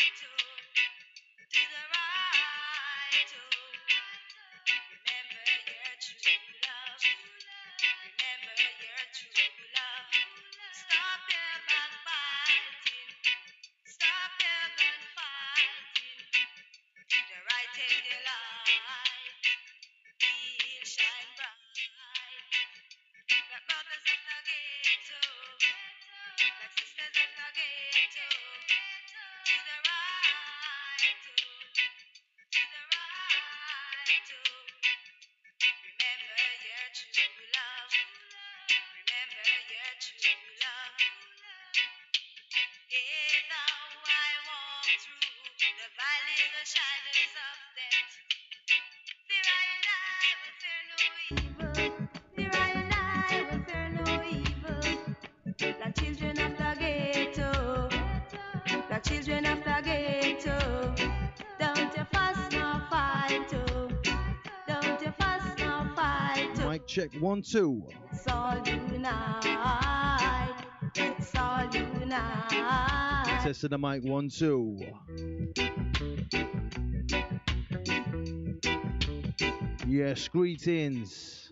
Mic check 1 2. Let's all unite. Let's all unite. Testing the mic 1 2. Yes, greetings.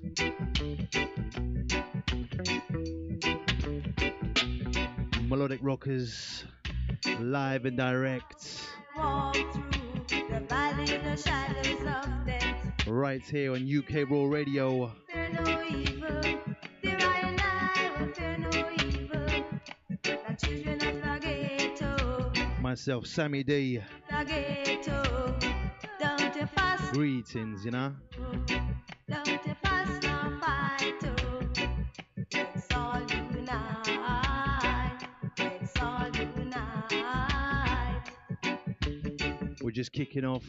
Melodic Rockers, live and direct. Walk through the valley of the shadows of death. Right here on UK Raw Radio. Fear no evil. Fear I will fear no evil. The children of the ghetto. Myself, Sammy D. The ghetto. Don't you fast. Greetings, you know. Don't you fast nor fight. Let's all unite. Let's all unite. We're just kicking off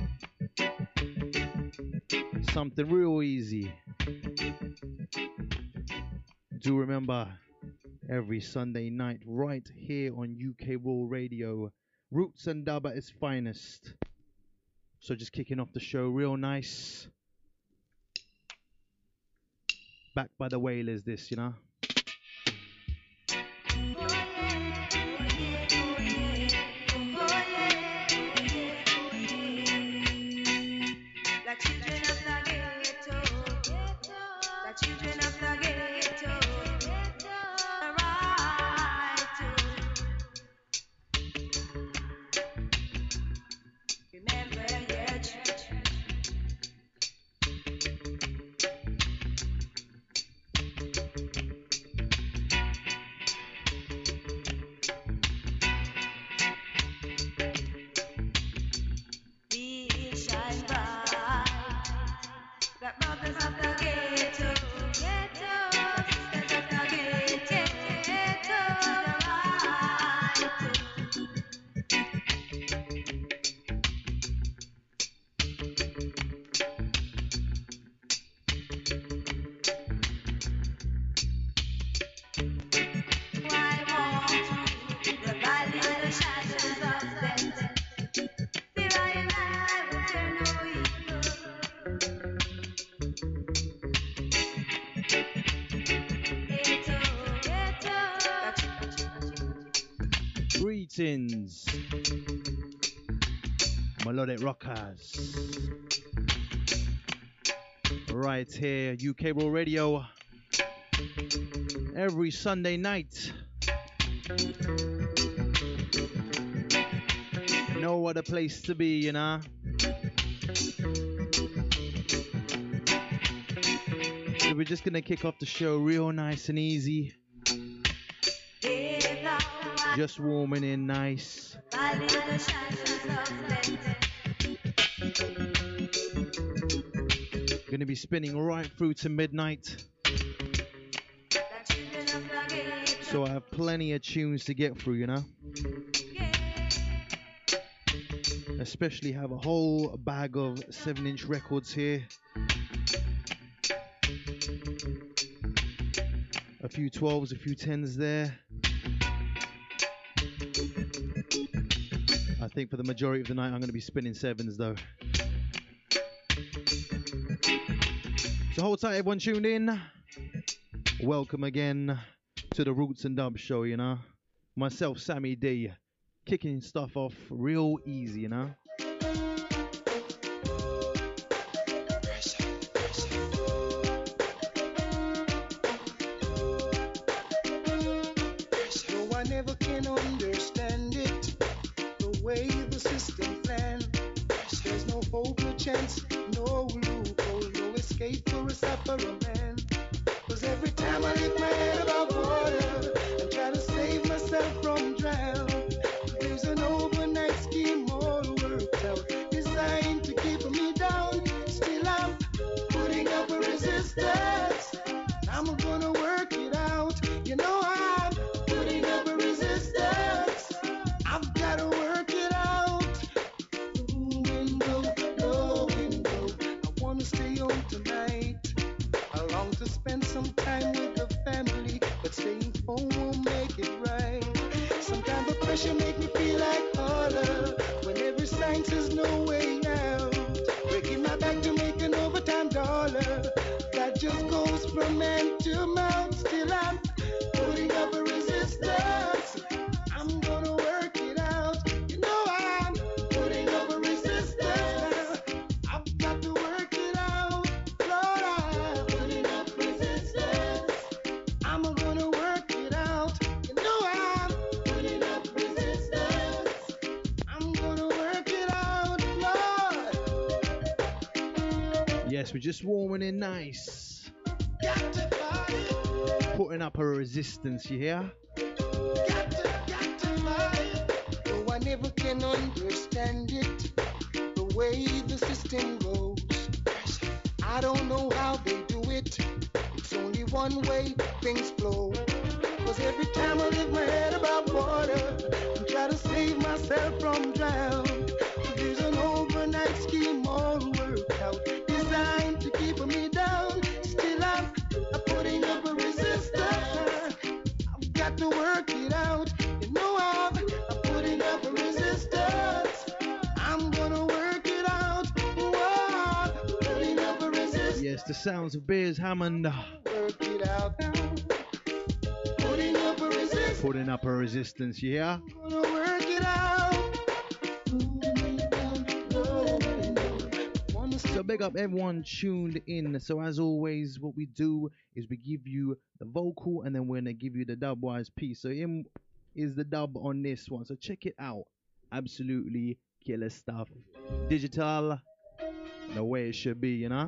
something real easy. Do remember, every Sunday night right here on UK Raw Radio, Roots and Dub at its finest. So just kicking off the show real nice. Backed by the Wailers, this, you know. Greetings, Melodic Rockers. Right here, UK Raw Radio. Every Sunday night. No other place to be, you know. So we're just gonna kick off the show real nice and easy. Just warming in nice. Gonna be spinning right through to midnight. So I have plenty of tunes to get through, you know. Especially have a whole bag of 7-inch records here. A few 12s, a few 10s there. I think for the majority of the night I'm going to be spinning 7s though. So hold tight, everyone tuned in. Welcome again to the Roots and Dub show, you know. Myself, Sammy D. Kicking stuff off real easy, you know? No, I never can understand it, the way the system planned. There's no hope, no chance, no loophole, no escape for a sufferer man. 'Cause every time I lift my head above water and try to save myself from drown, there's an overnight scheme all worked out, designed to keep me down. Still I'm putting up a resistance. I'm gonna work it out. You know I'm putting up a resistance. I've gotta work it out. No window. I wanna stay home tonight. I long to spend some time with the family, but staying home won't make it right. Sometimes the pressure make me feel like harder when every sign says no way out. Breaking my back to make an overtime dollar that just goes from hand to mouth. Still I'm putting up a resistance. I'm gonna work it out. You know I'm putting up a resistance. I've got to work it out. Lord, I'm putting up resistance. I'm gonna work it out. You know I'm putting up resistance. I'm gonna work it out, Lord. Yes, we're just warming in nice. Got to fight it. Putting up a resistance, you hear? Got to fight it. No, I never can understand it, the way the system goes. I don't know how they do it. It's only one way things flow. 'Cause every time I lift my head above water and try to save myself from drown, there's an overnight scheme all worked out, designed to keep me down. Still I'm putting up a resistance. I've got to work it out. You know I'm putting up a resistance. I'm gonna work it out. Whoa, putting up a resistance. Yes, the sounds of Beers Hammond. Work it out. Putting up a resistance. Putting up a resistance, you hear? Gonna work it out. Wanna So big up everyone tuned in. So as always, what we do is we give you the vocal and then we're gonna give you the dub-wise piece. So in is the dub on this one. So check it out. Absolutely killer stuff. Digital, the way it should be, you know?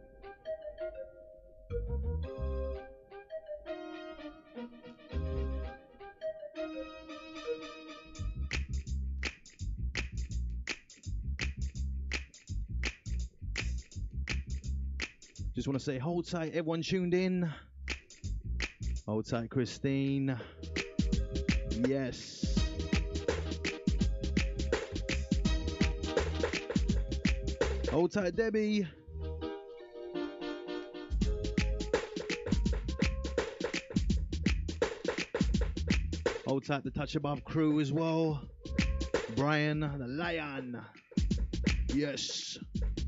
Just want to say hold tight, everyone tuned in. Hold tight, Christine. Yes. Hold tight, Debbie. Hold tight, the Touch Above crew as well. Brian, the Lion. Yes.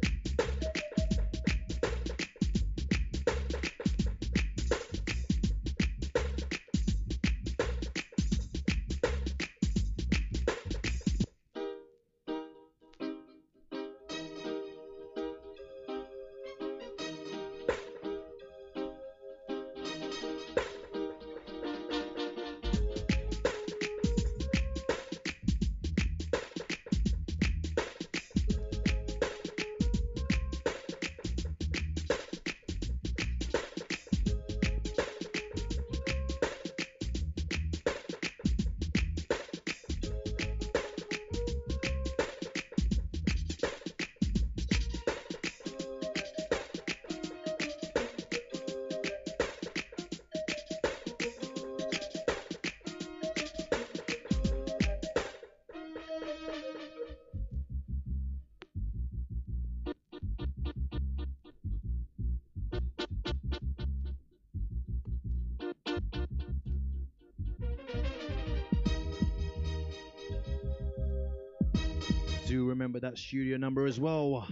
Do remember that studio number as well.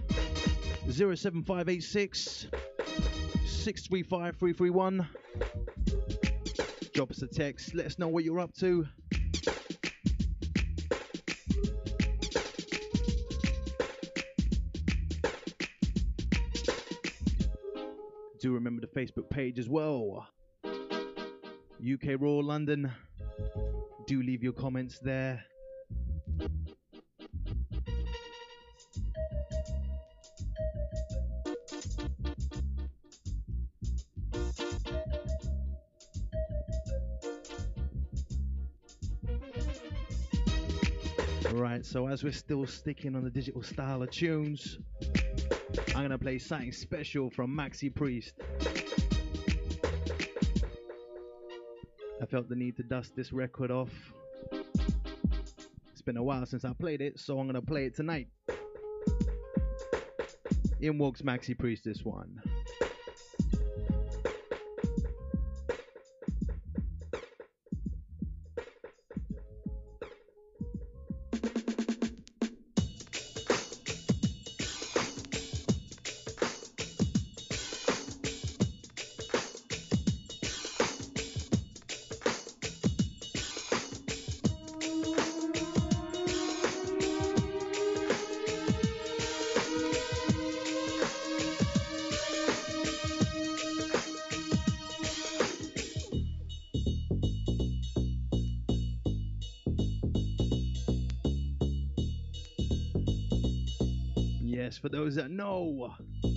07586 635 331. Drop us a text. Let us know what you're up to. Do remember the Facebook page as well. UK Raw London. Do leave your comments there. Right, so as we're still sticking on the digital style of tunes, I'm gonna play something special from Maxi Priest. I felt the need to dust this record off. It's been a while since I played it, so I'm gonna play it tonight. In walks Maxi Priest, this one. Yes, for those that know.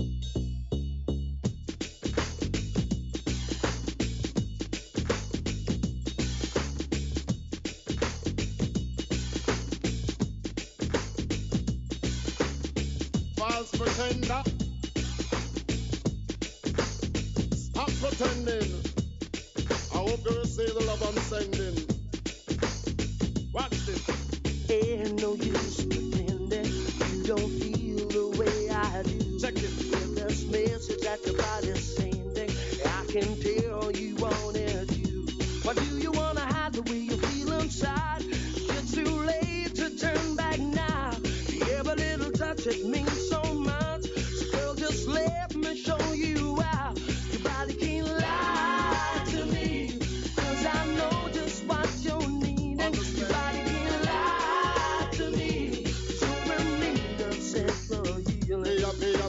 False pretender. Stop pretending. I hope you receive the love I'm sending. Watch this. Ain't no use pretending you don't feel the way I do. Check it. With this message that your body's sending, I can tell you want it too. Why do you wanna hide the way you feel inside? It's too late to turn back now. Every little touch, it means so much. So girl, just let me show you out. Your body can't lie to me, 'cause I know just what you're needing. Your body can't lie to me, so we need a sexual healing.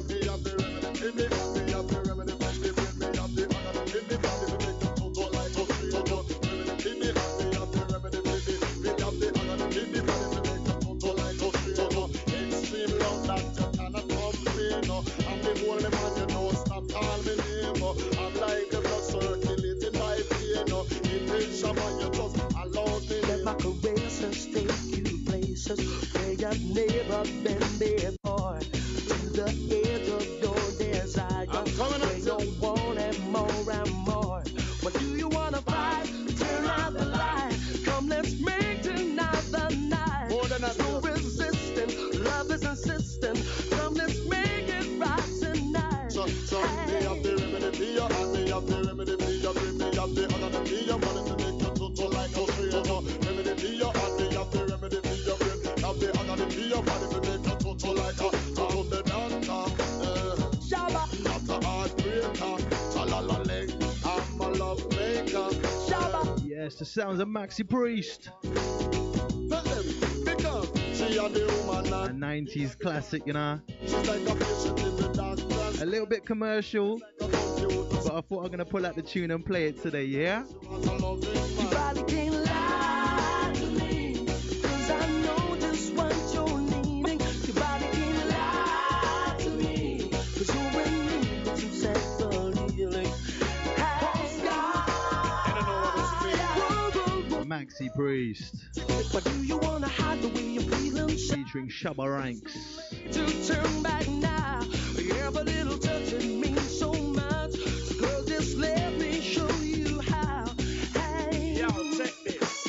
Let my caresses take you places where you've never been before. To the edge of your desire, I'm coming where up you want it more and more. What do you wanna fight? Turn out the light. Come, let's make tonight the night. More than a No resisting, love is insistent. Come, let's make it right tonight. So me have the remedy for you, and me have the remedy for you. Bring me have the other for you, wanted to make you total like a traitor. Remedy for you, and me have the remedy for you. Bring have the other for you, wanted to make you total like a to the doctor. Shabba, Not a heartbreaker, talala leg, I'm a love maker. shabba. Yes, the sounds of Maxi Priest. Tell them, because she a the woman A and 90s classic, you know. she's like a patient in the darkness. A little bit commercial, Like a computer, but I thought I'm gonna pull out the tune and play it today, yeah? want a loving Your man. body can't lie to me, 'cause I know just what you're needing. Your body can't lie to me, 'cause you're in need of some sexual healing. Hey, I don't know what this means. whoa, whoa, Maxi Priest, whoa. Why do you wanna hide the way you're feeling? featuring Shabba Ranks. To turn back now, every little touch, it means so much. So girl, just let me show you how. Hey. Yo, check this.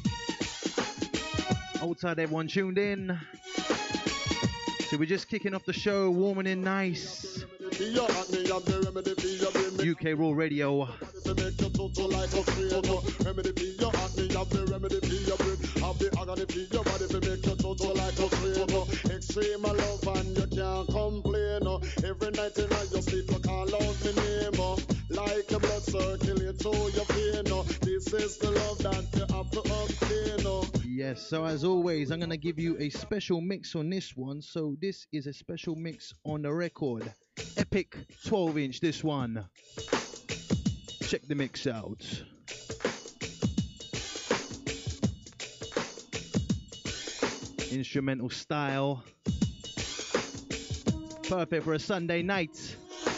Outside, everyone tuned in. So we're just kicking off the show, warming in nice. For you, and me have the remedy for you. Bring me UK Raw Radio. to make you total like a traitor. Remedy for you, and me have the remedy for you. Bring have the agony for your body to make you total like a traitor. Extreme love and you can't complain. Every night in your sleep you call out my name. Like your blood circulate to your vein. This is the love that you have to obtain. Yes, so as always, I'm gonna give you a special mix on this one. So this is a special mix on the record. Epic 12-inch, this one. Check the mix out. Instrumental style. Perfect for a Sunday night.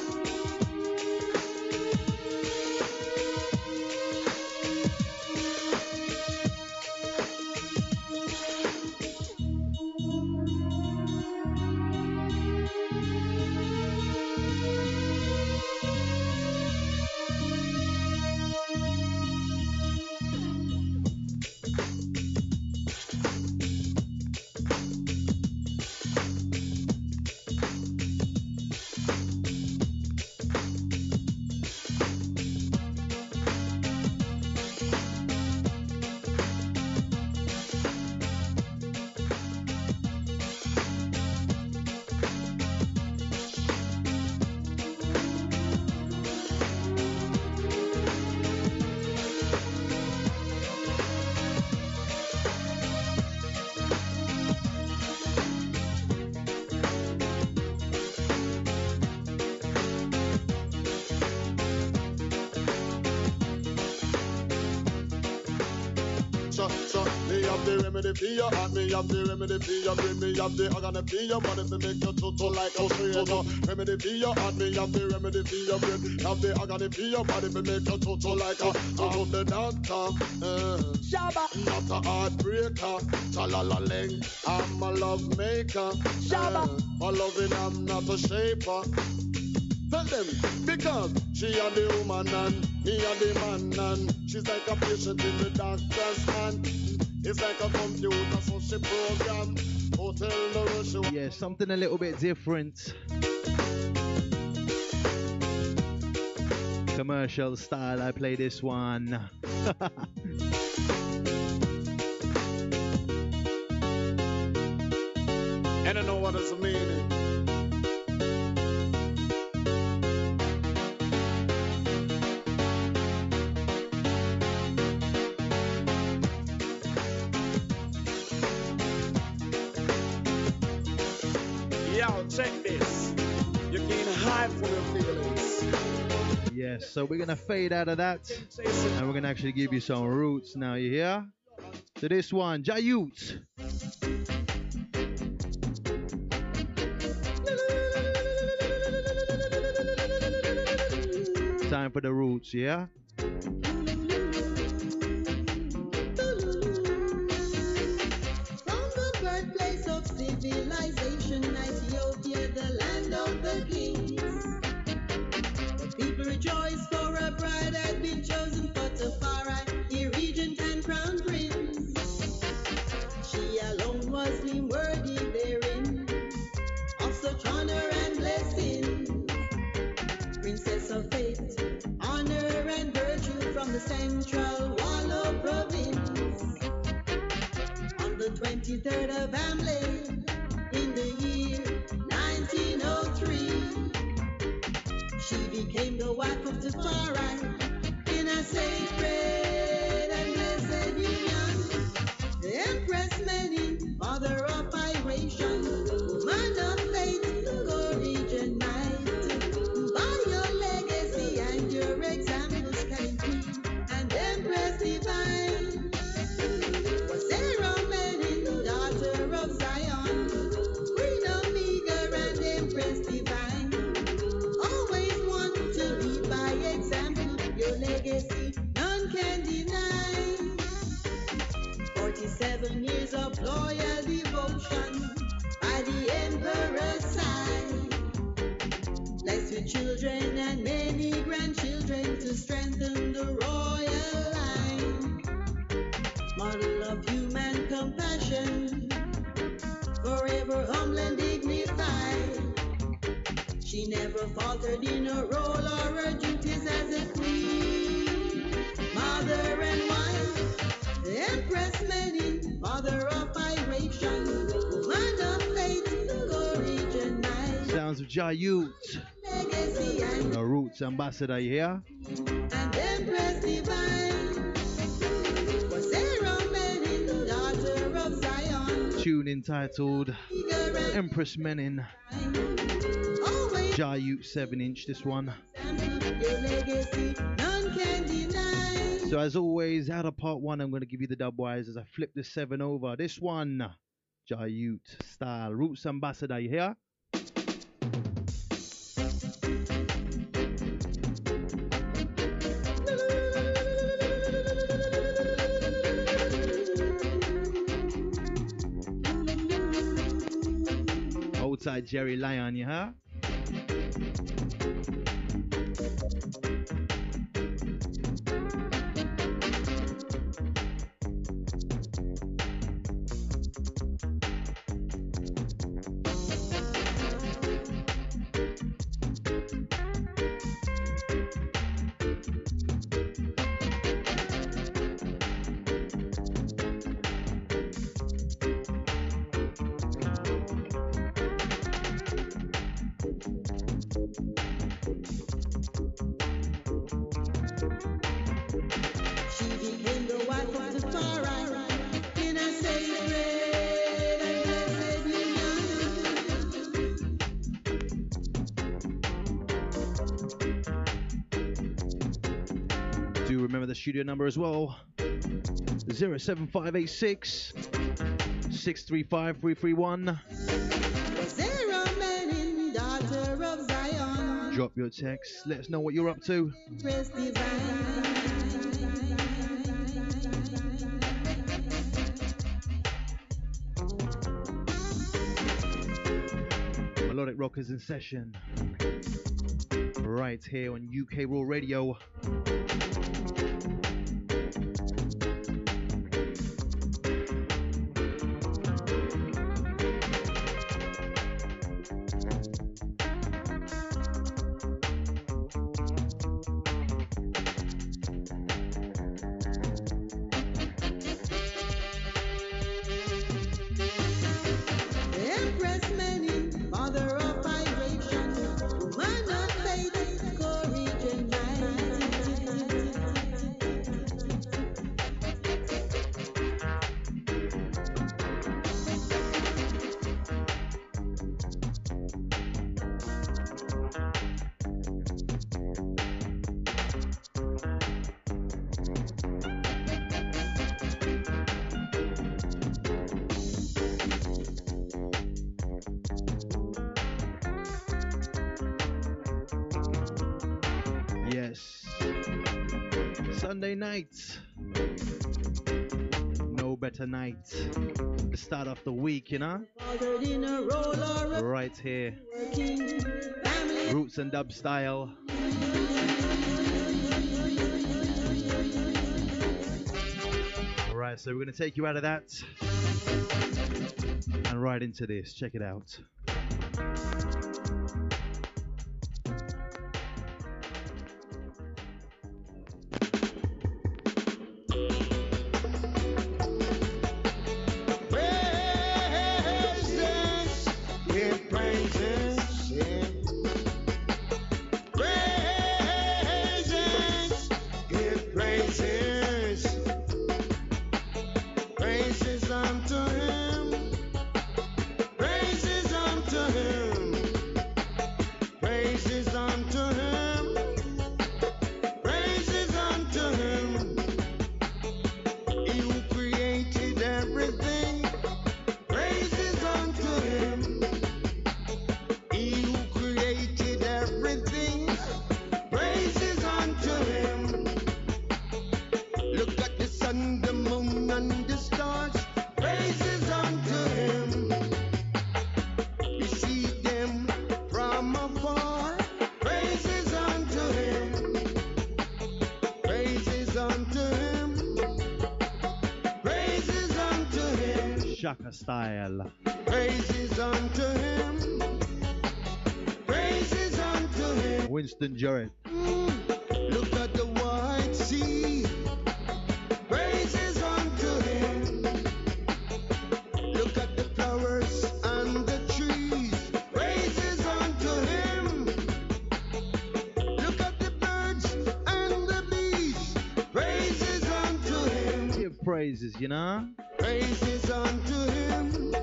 Me have the remedy for your heart, me have the remedy for your brain, me have the agony for your body to make you total like a stranger. Remedy for your heart, me have the remedy for your brain, have the agony for your body to make you total like a to the doctor. Shabba, not a heartbreaker, chalalaling, I'm a love maker. Shabba, for loving I'm not a shaper. Tell them, because she and the woman and he and the man and she's like a patient in the doctor's hand. It's like a computer, so she program. Hotel no rush. Yeah, something a little bit different. Commercial style, I play this one. And I know what it's meaning. Check this. You can't hide from your feelings. Yes, so we're gonna fade out of that, and we're gonna actually give you some roots now. You hear? So this one, Jayut. Time for the roots, yeah. Civilization, Ethiopia, the land of the kings. The people rejoice for a bride had been chosen for Tafari, the regent and crown prince. She alone was deemed worthy therein of such honor and blessing. Princess of faith, honor and virtue from the central Wallo province. On the 23rd of Amley, in the year 1903, she became the wife of Tafari in a sacred and blessed union. The Empress Many, mother of Iration, woman of faith, courage and might. By your legacy and your examples can queen and Empress divine. Was Sarah Many, daughter of Zion, Queen of Meager and Empress divine. Always want to lead by example, your legacy none can deny. 47 years of loyal devotion by the Emperor's side. Blessed with children and many grandchildren to strengthen the royal line. Model of human compassion, forever humble and dignified. She never faltered in her role or her duties as a queen, mother and wife. The Empress Many, mother of Iration, woman of faith, courage and might. Sounds of Jayut, Legacy and the Roots ambassador here. Empress divine. Was Sarah Many, daughter of Zion. tune entitled Empress Menin, Always Jayut 7-inch, this one. your legacy, none can deny. So as always, out of part 1, I'm going to give you the dubwise as I flip the 7 over. This one, Jayut style, Roots Ambassador, you hear? Outside Jerry Lyon, you hear? She became the wife of the Pharaoh in a sacred and blessed union. Do remember the studio number as well, 07586 635 331. Sarah Menin, daughter of Zion, Drop your text, let us know what you're up to. Empress divine. Melodic Rockers in session, right here on UK Raw Radio. Empress Menin, mother of vibration, woman of faith, courage and might. Yes, Sunday night, no better night to start off the week, you know, Fathered in a role or a right here, working family. Roots and Dub style. Alright, so we're going to take you out of that and right into this. Check it out. Praises, give praises, yeah. Praises, give praises. Praises unto him. Praises unto him. Praises unto him. Praises unto him. He who created everything. Praises unto him. He who created everything. Praises unto him. Look at the sun, the moon, and the stars. Praises unto him. You see them from afar. Praises unto him. Praises unto him. Praises unto him. Shaka style. Praises unto him. Praises unto him. Winston Jarrett. Look at the white sea. Praises unto him. Look at the flowers and the trees. Praises unto him. Look at the birds and the bees. Praises unto him. Give praises, you know. Praises unto him.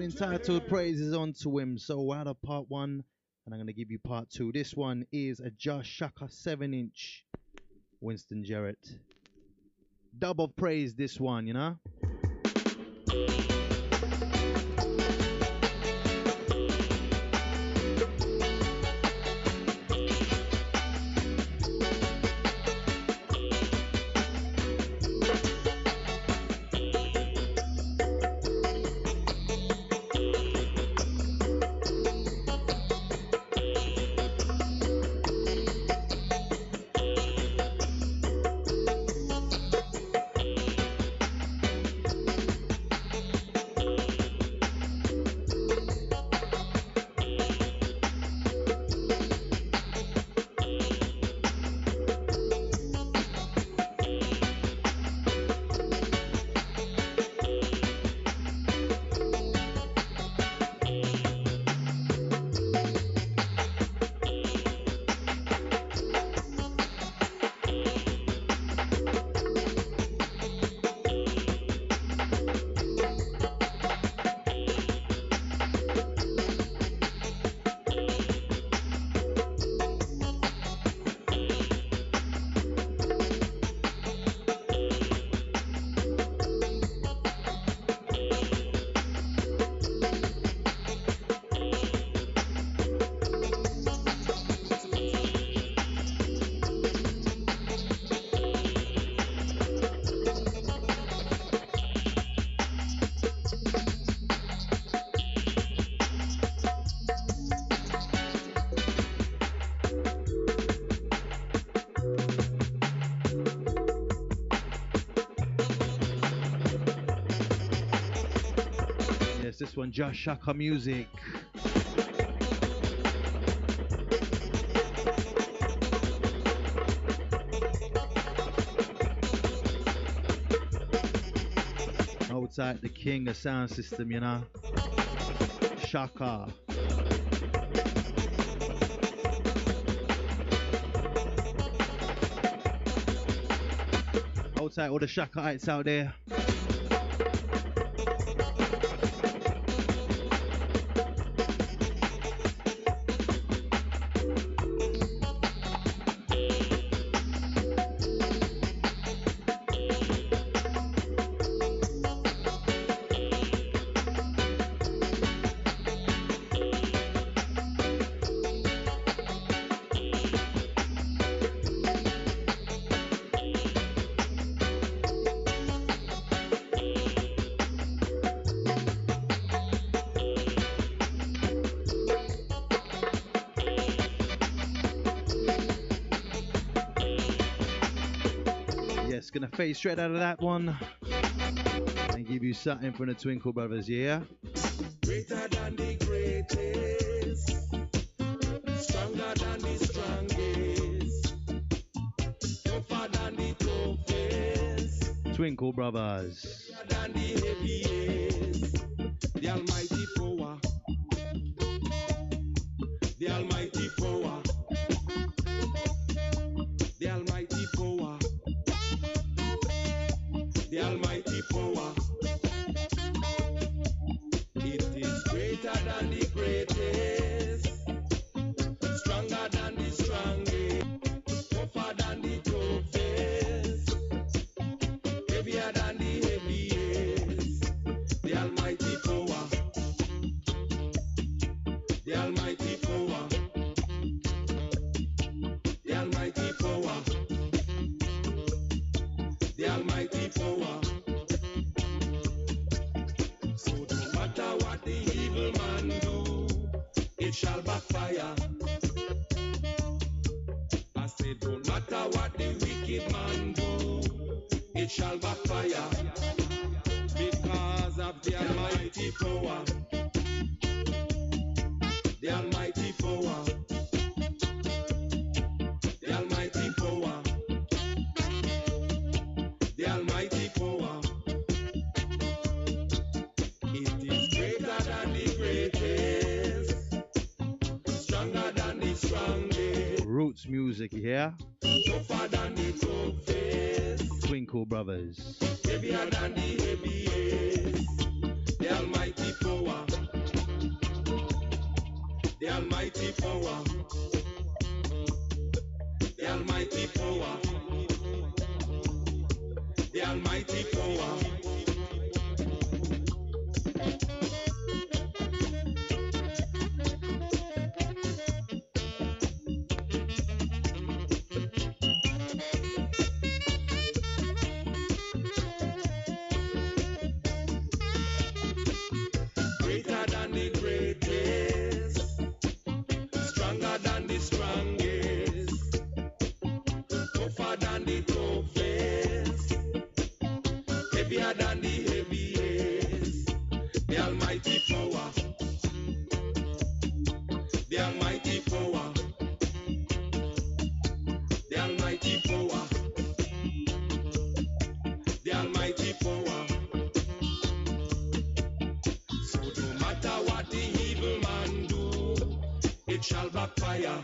entitled Praises Unto Him. So we had a part one, and I'm going to give you part two. This one is a Josh Shaka 7-inch Winston Jarrett. Dub of praise, this one, you know? This one, Josh Shaka Music. Outside the king of sound system, you know. Shaka. Outside all the Shakaites out there. Gonna fade straight out of that one and give you something from the Twinkle Brothers, yeah? Greater than the greatest, stronger than the strongest, tougher than the toughest, Twinkle Brothers. heavier than the heaviest, the almighty power, the almighty power, the almighty power. The almighty power, it is greater than the greatest, stronger than the strongest, tougher than the toughest, heavier than the heaviest. The almighty power, the almighty power, the almighty power, the almighty power. So no matter what the evil man do, it shall backfire. I said no matter what the wicked man do, it shall backfire. Because of the almighty power, the almighty power, the almighty power, the almighty power. It is greater than the greatest, stronger than the strongest. Roots music, yeah? Tougher than the toughest. Twinkle Brothers. Heavier than the heaviest. The almighty power. The almighty power. The almighty power. The almighty power. Greater than the greatest, stronger than the strongest, tougher than the toughest, heavier than the heaviest. The almighty power. The almighty power. The almighty power. The almighty power. So no matter what the evil man do, it shall backfire.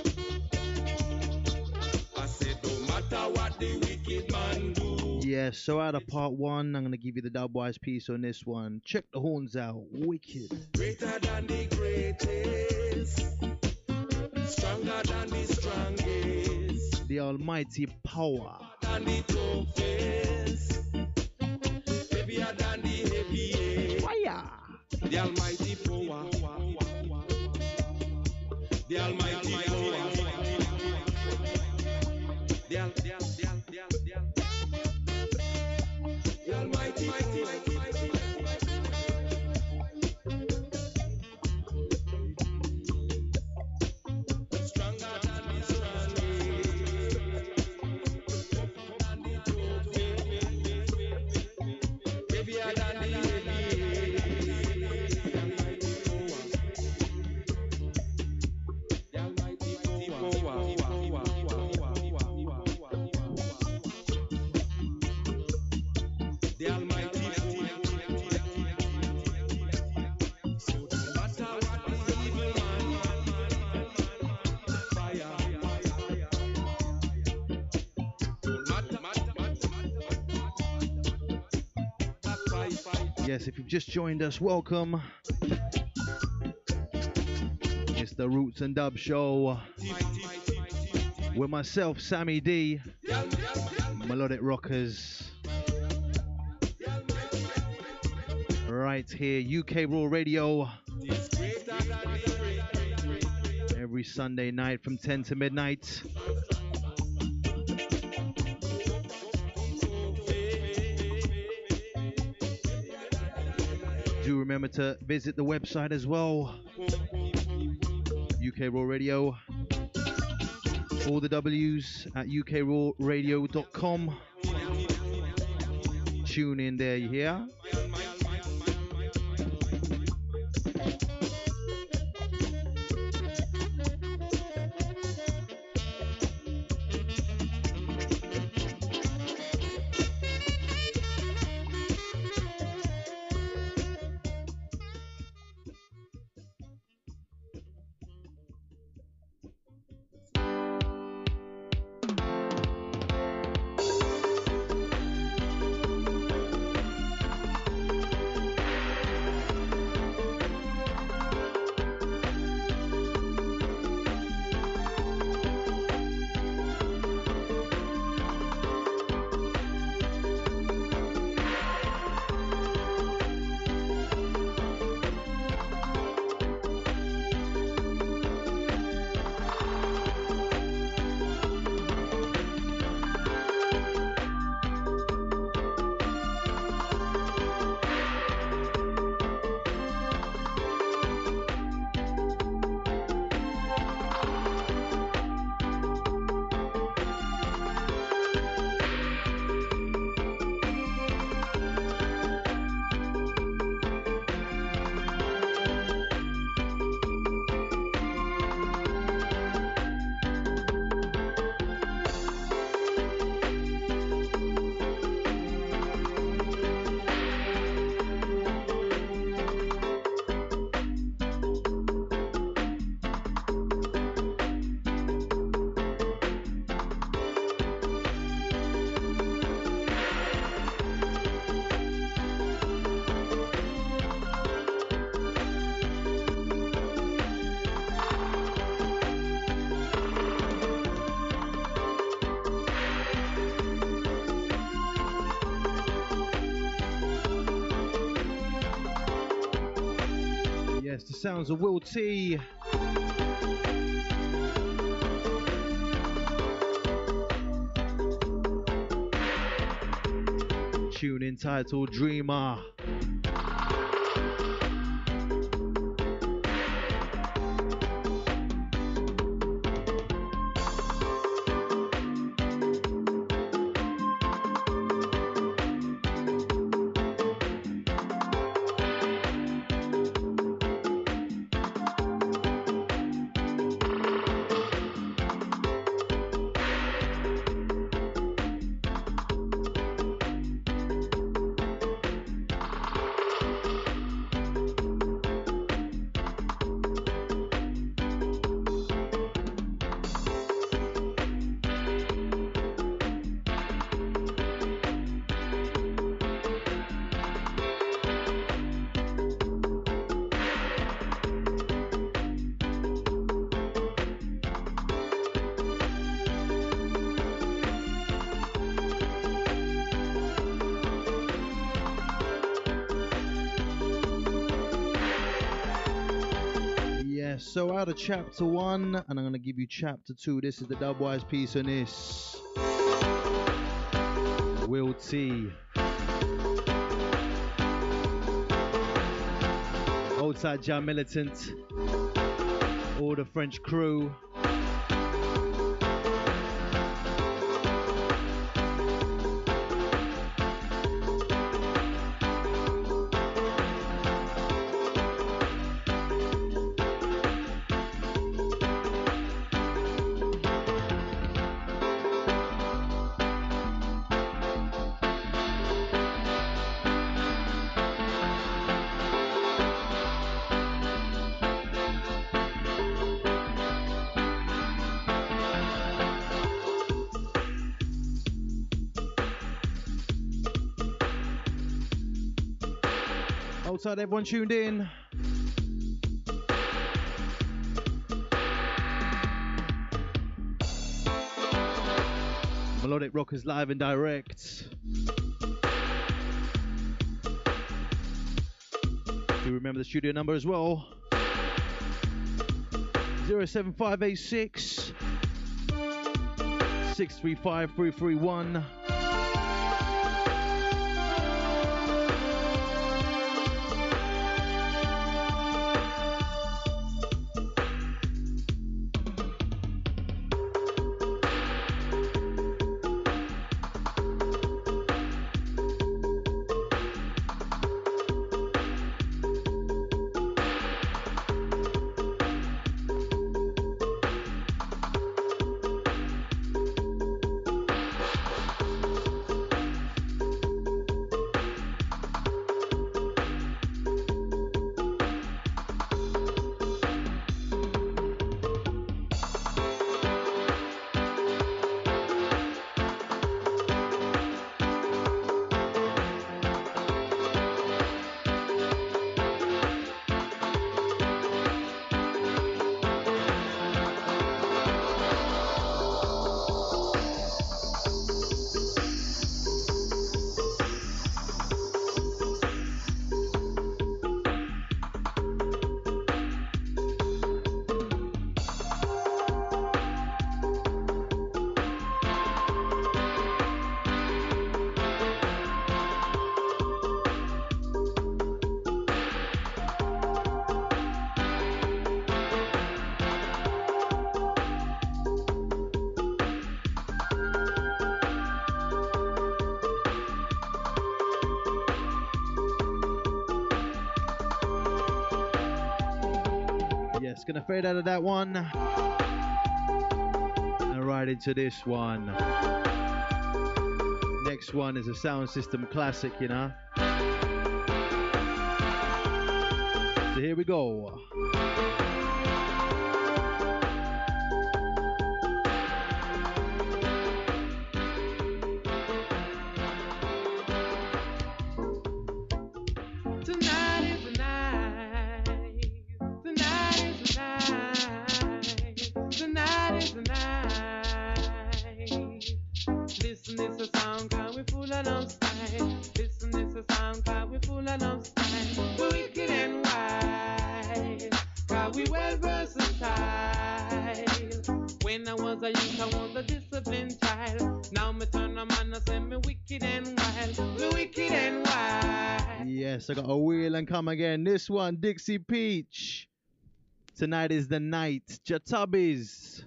I said no matter what the wicked man do. Yeah, so out of part one, I'm going to give you the dubwise piece on this one. Check the horns out. Wicked. Greater than the greatest, stronger than the strongest, The almighty power. than the toughest, heavier than the heaviest. Fire. The almighty power. The almighty power. The almighty power. Stronger than the strongest, than the toughest, heavier than the heaviest. The almighty power. The almighty so no matter what the evil man fire. No matter Yes, if you've just joined us, welcome. It's the Roots and Dub Show with myself, Sammy D, Melodic Rockers. Right here, UK Raw Radio, every Sunday night from 10 to midnight. Do remember to visit the website as well, UK Raw Radio. All the W's at ukrawradio.com. Tune in there, you hear? sounds of Will T. Tune entitled Dreamer. So out of chapter 1, and I'm going to give you chapter 2. This is the Dubwise piece on this. Will T. Old side Jam Militant. All the French crew. Outside, everyone tuned in. Melodic Rockers live and direct. Do remember the studio number as well. 07586 635 331. Yes, gonna fade out of that one and right into this one. Next one is a sound system classic, you know. So here we go. Wicked and wild. 'cause we well versatile. When I was a youth, I was a disciplined child. Now me turn a man and say me wicked and wild. Me wicked and wild. Yes, I got a wheel and come again. This one, Dixie Peach. Tonight is the night. Jatubbies.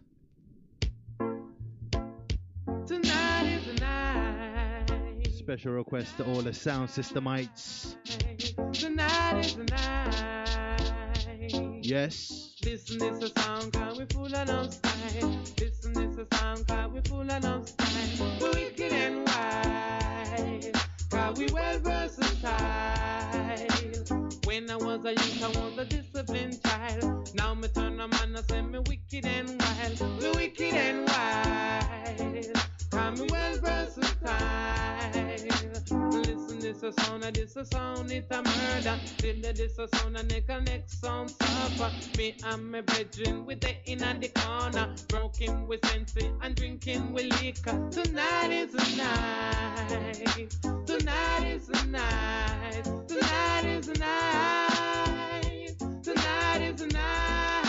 Tonight is the night. Special request to all the sound systemites. Tonight is the night. Yes. Listen, this a sound, 'cause we full of love style. Listen, this a sound, 'cause we full of love style. We wicked and wild, 'cause we well versatile. When I was a youth, I was a disciplined child. Now me turn a man and say me wicked and wild. Me wicked and wild, 'cause me well versatile. Listen, this a sound, this a sound, it's a murder. This a sound, and neck sound suffer. Me and my brethren with the in the corner, broken with sense and drinking with liquor. Tonight is the night. Tonight is the night. Tonight is the night. Tonight is the night.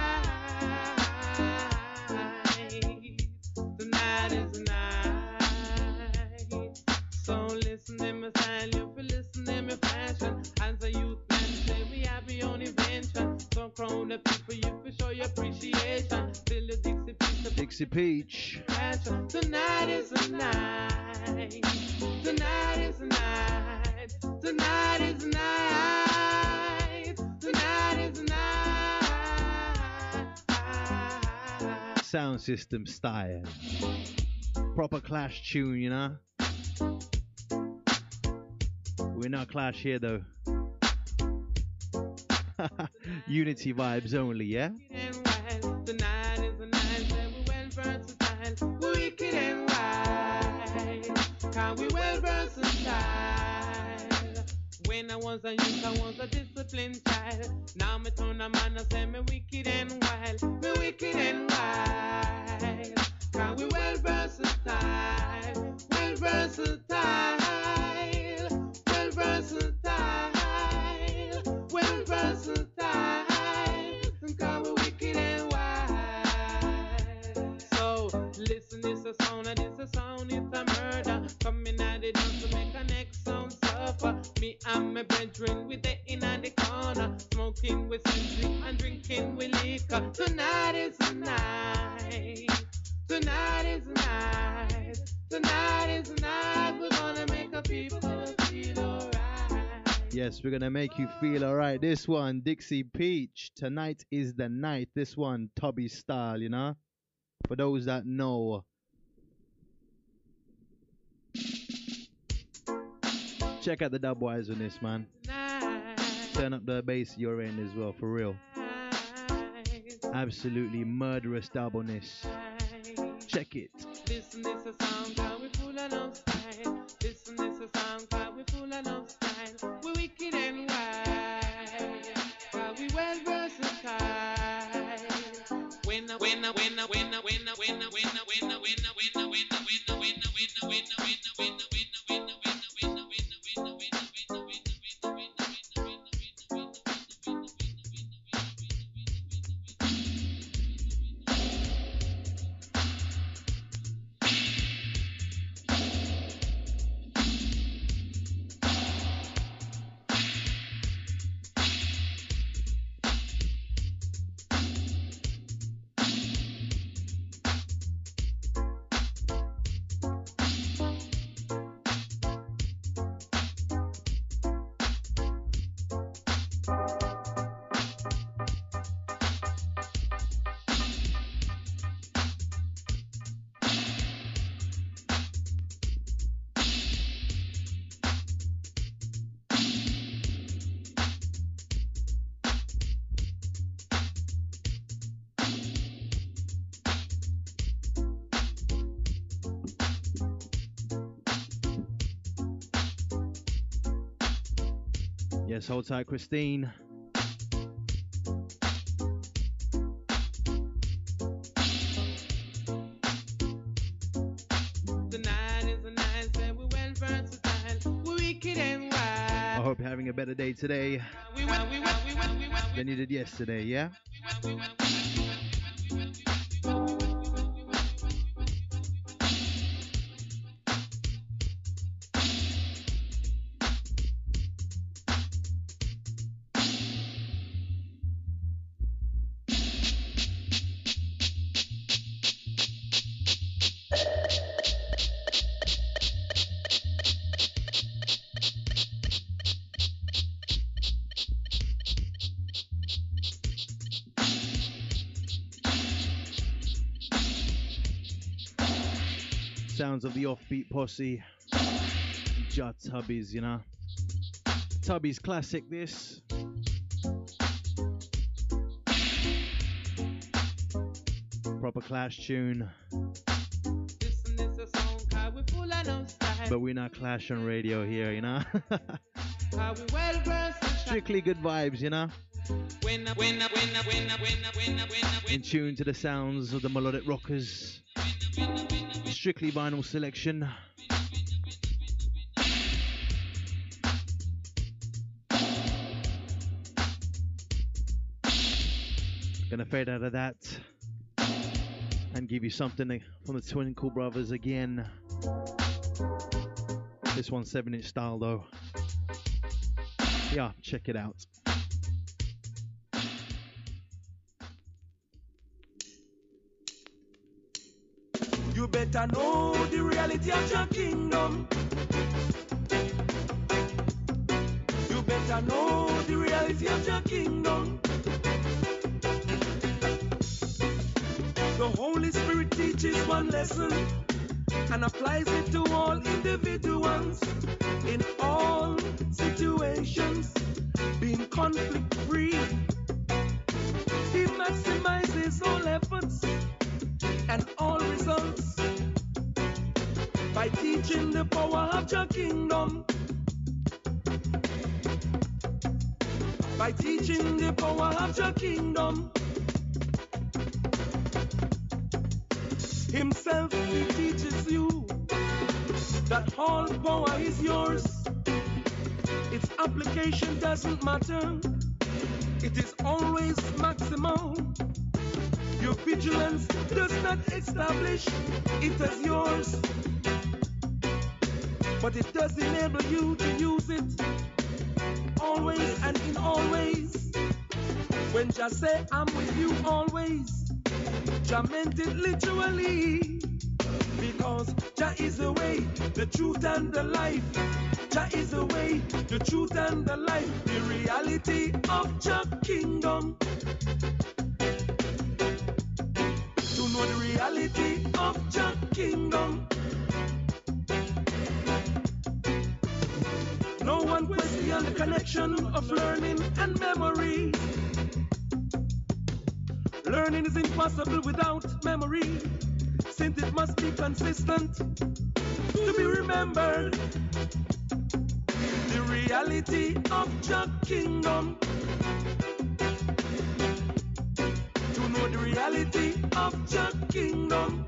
Tonight is the night. So listen to me style, you feel listen to me fashion. As a youth man, say we have your own invention. So crown the people, you feel show your appreciation. Till the Dixie Peach. Fashion. Tonight is the night. Tonight is the night. Tonight is the night. Tonight is the night. Sound system style. Proper Clash tune, you know? We're not Clash here though. Unity vibes only, yeah? Tonight is the night that we well versatile. We wicked and wild, 'cause we well versatile. When I was a youth, I was a disciplined child. Now me turn a man and say me wicked and wild. Me wicked and wild, 'cause we well versatile. Well versatile. Well versatile. Well versatile. 'Cause we wicked and wild. So listen, this a sound, and this a sound, it's a murder. Coming at it down to make a neck sound suffer. Me and my brethren with the in the corner, smoking with sensi and drinking with liquor. Tonight is the night. Tonight is the night. Tonight is the night. We're gonna make a people feel alright. Yes, we're gonna make you feel alright. This one, Dixie Peach. Tonight is the night. This one, Tubby style, you know? For those that know. Check out the dubwise on this, man. Turn up the bass your end as well, for real. Absolutely murderous dub on this. Check it. Listen, this a sound, 'cause we full of love style. Listen, this a sound, 'cause we full of love style. We wicked and wild, 'cause we well versatile. When Yes, hold tight, Christine. hope you're having a better day today than you did yesterday, yeah? Sounds of the Offbeat Posse, Ja Tubbies, you know. Tubbies classic this. Proper Clash tune. But we're not Clash on radio here, you know. Strictly good vibes, you know. In tune to the sounds of the melodic rockers. Strictly vinyl selection. Gonna fade out of that and give you something from the Twinkle Brothers again. This one's 7-inch style though. Yeah, check it out. You better know the reality of your kingdom. You better know the reality of your kingdom. The Holy Spirit teaches one lesson and applies it to all individuals in all situations, being conflict free. He maximizes all efforts and all results by teaching the power of your kingdom. By teaching the power of your kingdom. Himself, he teaches you that all power is yours. Its application doesn't matter. It is always maximum. Your vigilance does not establish it as yours, but it does enable you to use it always and in all ways. When Jah say, I'm with you always, Jah meant it literally, because Jah is the way, the truth and the life. Jah is the way, the truth and the life, the reality of Jah kingdom. To know the reality of Jah kingdom. No one questions the connection of learning and memory. Learning is impossible without memory, since it must be consistent to be remembered. The reality of Jah kingdom. To know the reality of Jah kingdom.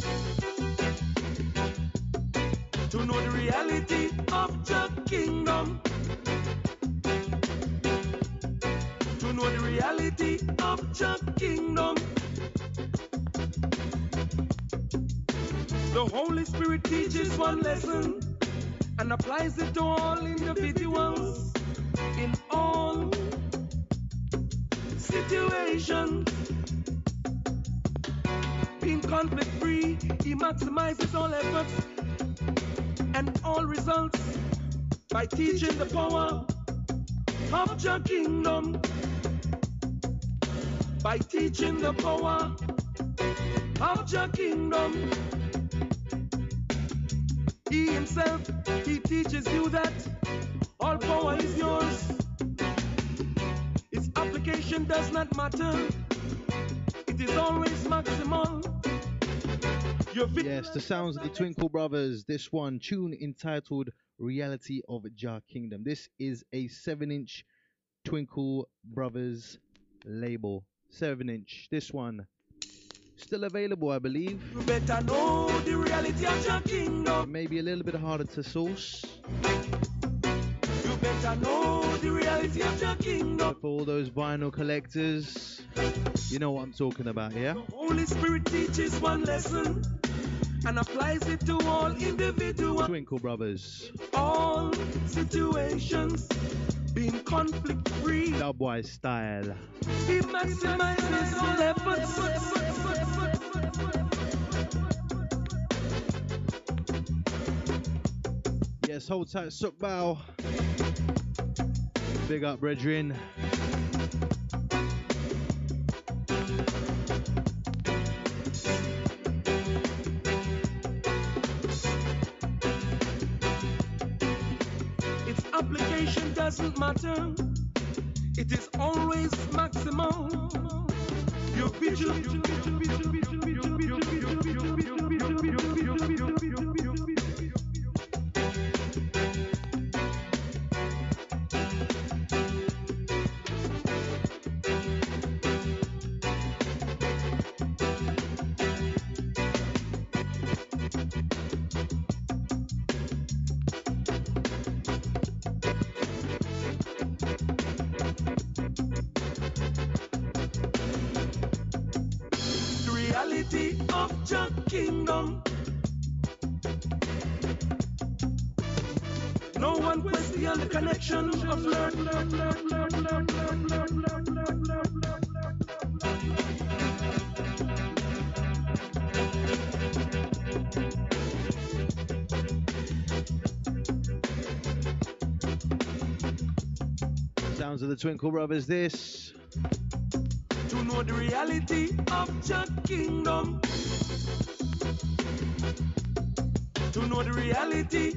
To know the reality of Jah kingdom. To know the reality of Jah kingdom. The Holy Spirit teaches one lesson and applies it to all individuals in all situations. Being conflict free, he maximizes all efforts and all results by teaching the power of Jah kingdom. By teaching the power of Jah kingdom. He himself, he teaches you that all power is yours. Its application does not matter. It is always maximal. Yes, the sounds of the Twinkle Brothers. This one, tune entitled Reality of Jah Kingdom. This is a 7-inch Twinkle Brothers label. 7-inch. This one still available, I believe. You better know the reality of Jah kingdom. Maybe a little bit harder to source. You better But I know the reality of your kingdom. For all those vinyl collectors, you know what I'm talking about, yeah? The Holy Spirit teaches one lesson and applies it to all individuals. Twinkle Brothers. All situations being conflict free. Dubwise style. He maximizes all efforts. Yes, hold tight, Sukbao. Big up, brethren. Its application doesn't matter. It is always maximum. Your vision. Of your kingdom. No one question the connection of Lord. Sounds of the Twinkle Brothers, this. To know the reality of your kingdom. To know the reality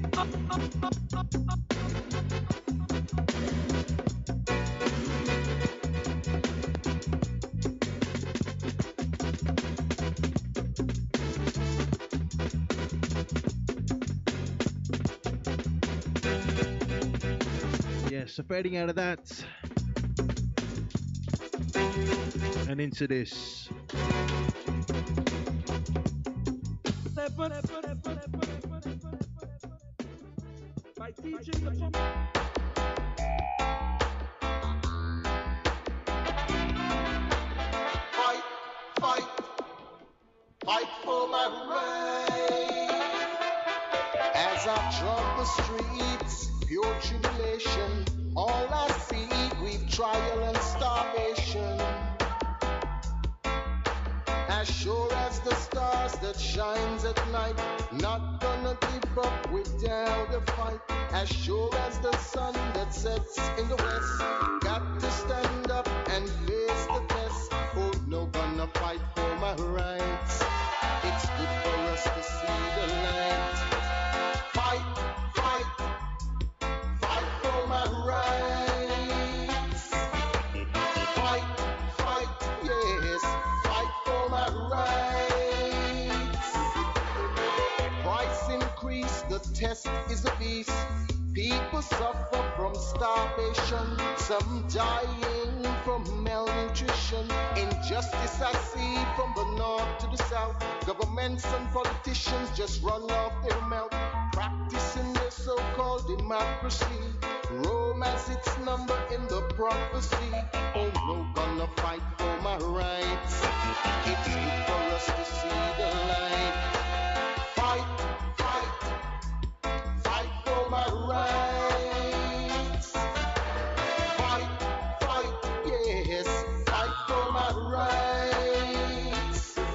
Yes, so fading out of that and into this. By teaching the fight for my right. As I trod the streets, pure tribulation, all I see, grief, trial, and starvation. As sure as the stars that shines at night, not gonna give up without a fight. As sure as the sun that sets in the west, got to stand up and face the test. Oh, no, gonna fight for my rights. It's good for us to see the light. Fight, fight, fight for my rights. Fight, fight, yes, fight for my rights. Price increase, the test is a beast. People suffer from starvation, some dying from malnutrition. Injustice I see from the north to the south. Governments and politicians just run off their mouth, practicing their so-called democracy. Rome has its number in the prophecy. Oh no, gonna fight for my rights. It's good for us to see the light. Fight, fight, fight for my rights. Fight, fight, yes, fight for my rights.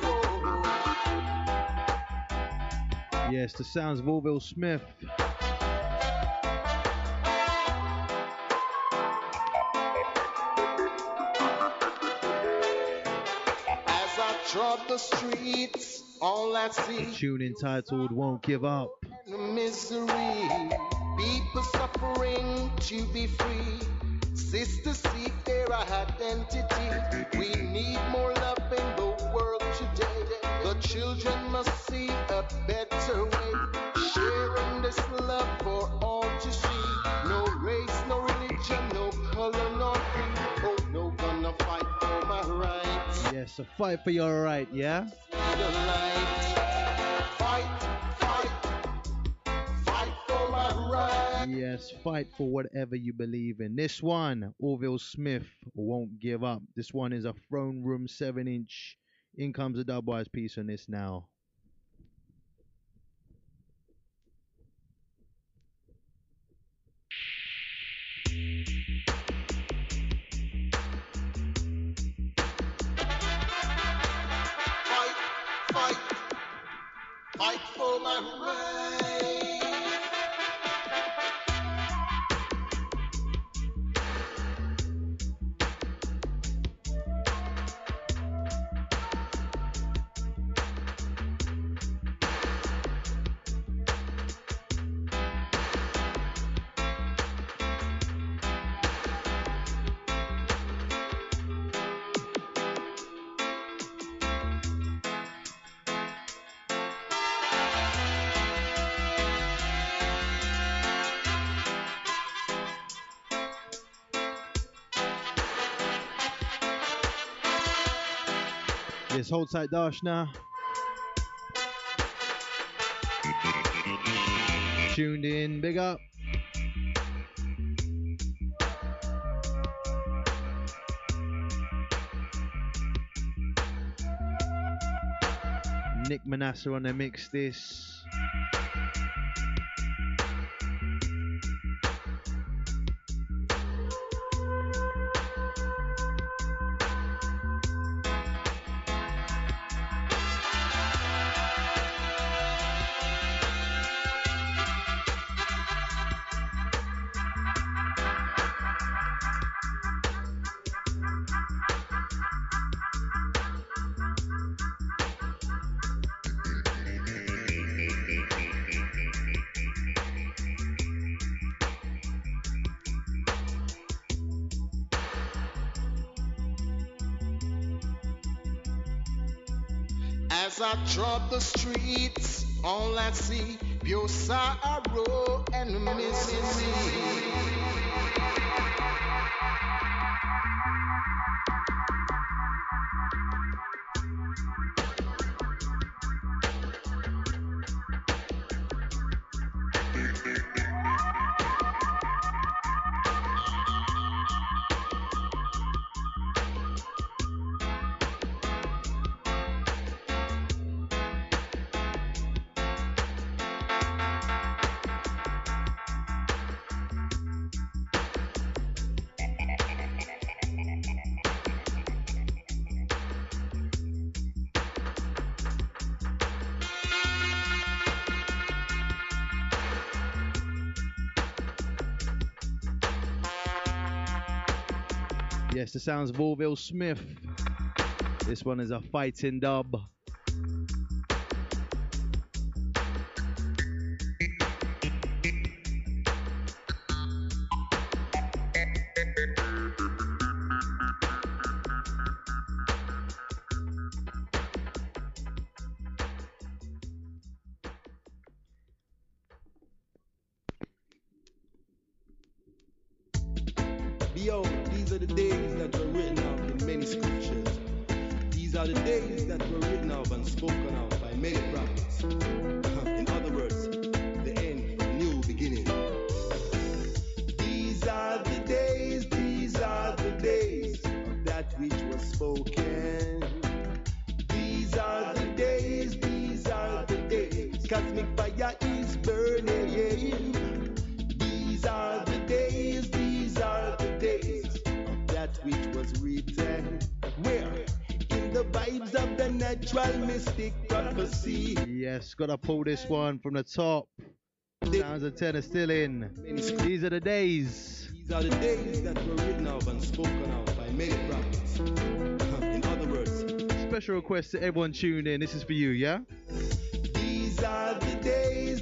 Oh. Yes, the sounds of Orville Smith. As I trod the streets, all I see, A tune entitled Won't Give Up. misery, people suffering to be free. Sisters seek their identity. We need more love in the world today. The children must see a better way. Sharing this love for all to see. No race, no religion, no color, no creed. Oh no, gonna fight for my rights. Yes, so fight for your right, yeah? See the light. Fight, fight, fight for my rights. Yes, fight for whatever you believe in. This one, Orville Smith, Won't Give Up. This one is a throne room 7-inch. In comes a dubwise piece on this now. Fight for my right. Yes, hold tight, Darshna. Tuned in, big up. Nick Manasseh on the mix this. As I trod the streets, all I see pure sorrow and misery. Yes, the sounds of Orville Smith. This one is a fighting dub. Yo, these are the days that were written of in many scriptures. These are the days that were written of and spoken of by many prophets. In other words, the end from new beginning. These are the days of that which was spoken. These are the days, cosmic fire is burning. These are the days of that which was written. Where? In the vibes of the natural mystic prophecy. Yes, gotta pull this one from the top. Sounds of 10 are still in. These are the days. These are the days that were written of and spoken of by many prophets. In other words, Special request to everyone tuned in. This is for you, yeah? these are the days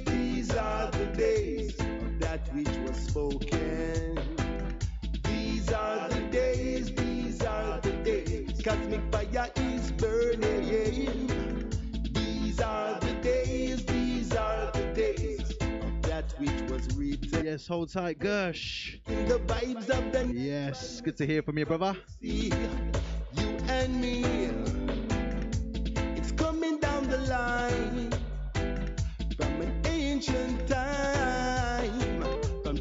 of that which was spoken. These are the days, cosmic fire is burning. These are the days of that which was written. Yes, hold tight, Gersh. In the vibes of the Yes, good to hear from you, brother. see, you and me, it's coming down the line from an ancient time, from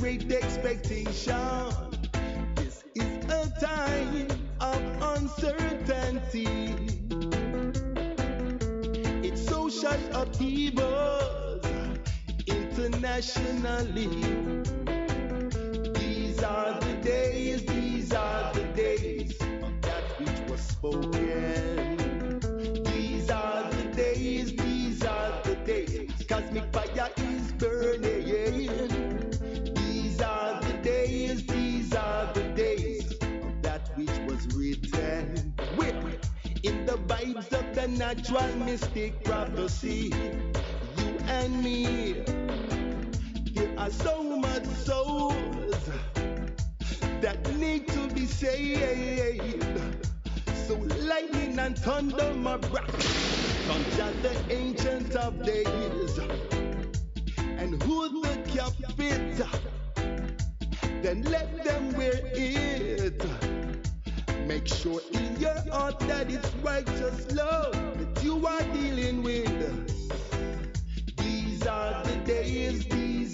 great expectation. This is a time of uncertainty. It's social upheavals internationally. These are the days of that which was spoken. These are the days, cosmic fire is burning. These are the days of that which was written. In the vibes of the natural mystic prophecy, you and me, there are so much souls that need to be saved. So lightning and thunder, my brother, from Jah the ancient of days, and who the captive, then let them wear it. Make sure in your heart that it's righteous love that you are dealing with. These are the days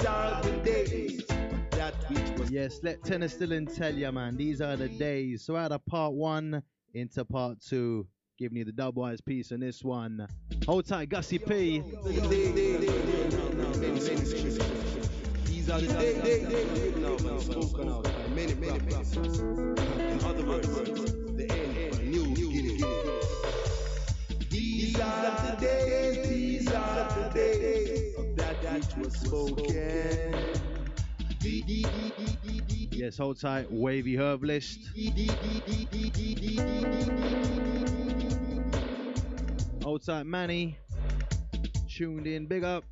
that which was. Yes, let Tenor still in tell ya, man. These are the days. So out of part 1 into part 2, giving you the dubwise piece on this one. Hold tight, Gussie P. These are the days now spoken of by many prophets. In other words, the end of a new beginning. These are the days of that which was spoken. Yes, hold tight, Wavy Herbalist. Hold tight, Manny. Tuned in, big up.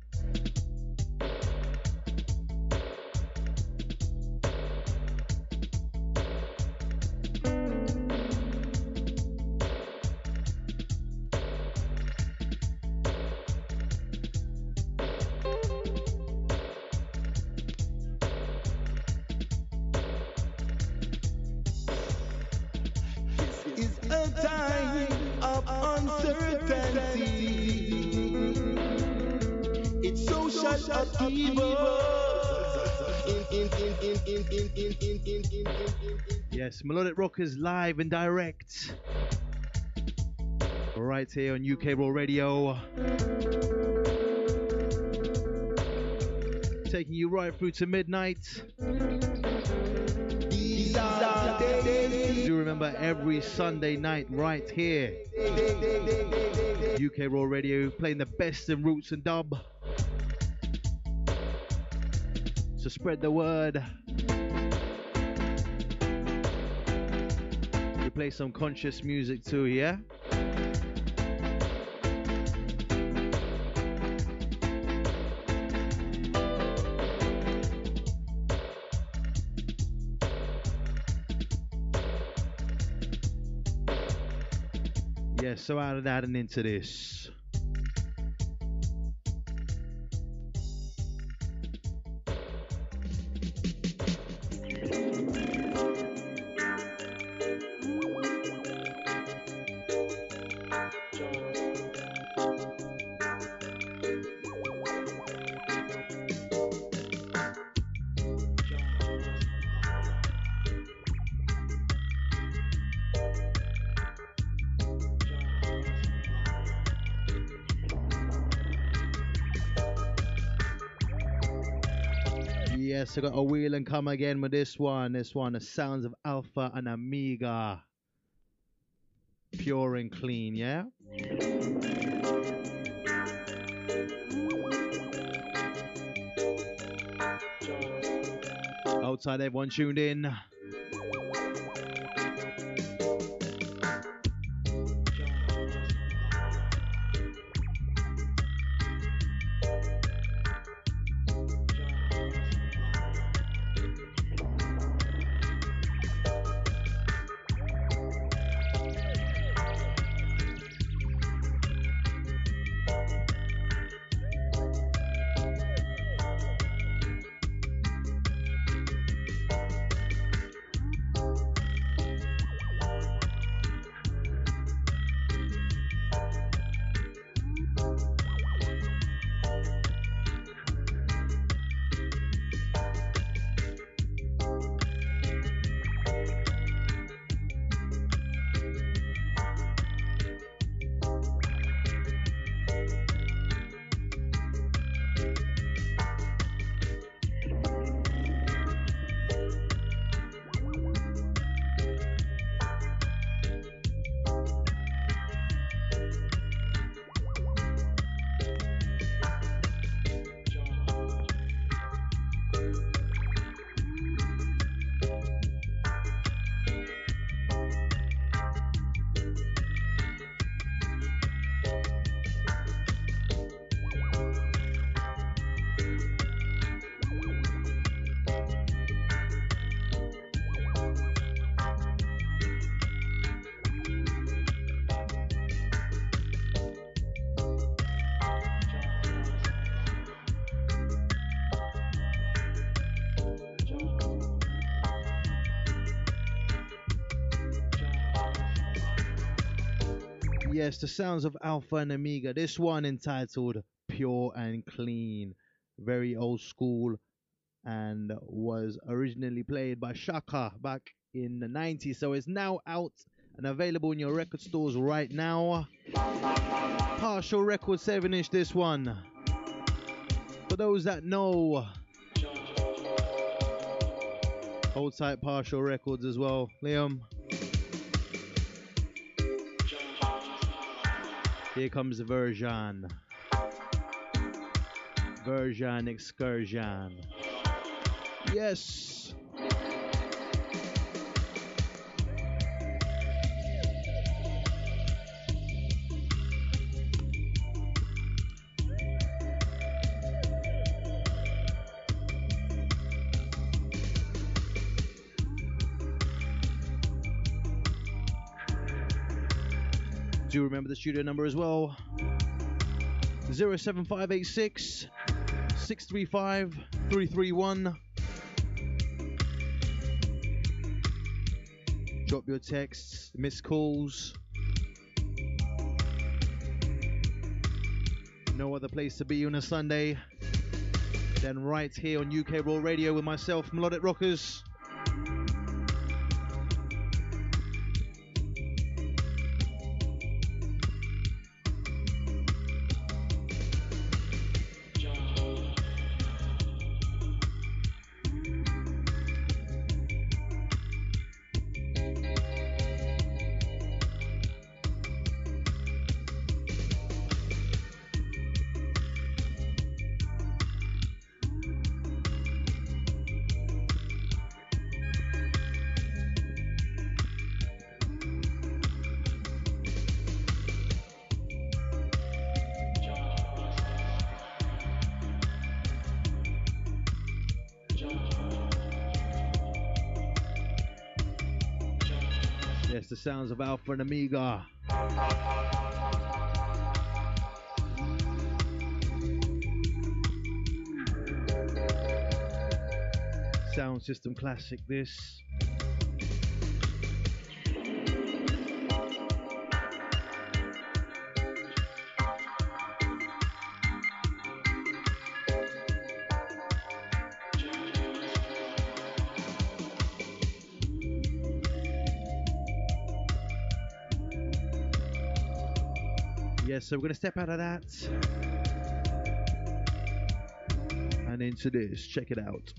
Yes, Melodic Rockers live and direct. Right here on UK Raw Radio. Taking you right through to midnight. Do remember every Sunday night right here. UK Raw Radio playing the best in roots and dub. So spread the word. We play some conscious music too, yeah? Yes, so out of that and into this. Yes, I got a wheel and come again with this one. This one, the sounds of Alpha and Amiga. Pure and clean, yeah? Outside, everyone tuned in. Yes, the sounds of Alpha and Omega. This one entitled Pure and Clean. Very old school and was originally played by Shaka back in the 90s. So it's now out and available in your record stores right now. Partial Record 7-inch, this one. For those that know, hold tight, Partial Records as well. Liam. Here comes the version. Version Excursion. Yes. Do you remember the studio number as well? 07586 635 331. Drop your texts, missed calls. No other place to be on a Sunday than right here on UK Raw Radio with myself, Melodic Rockers. Yes, the sounds of Alpha and Omega. Sound system classic, this. Yes, so we're going to step out of that and into this. Check it out.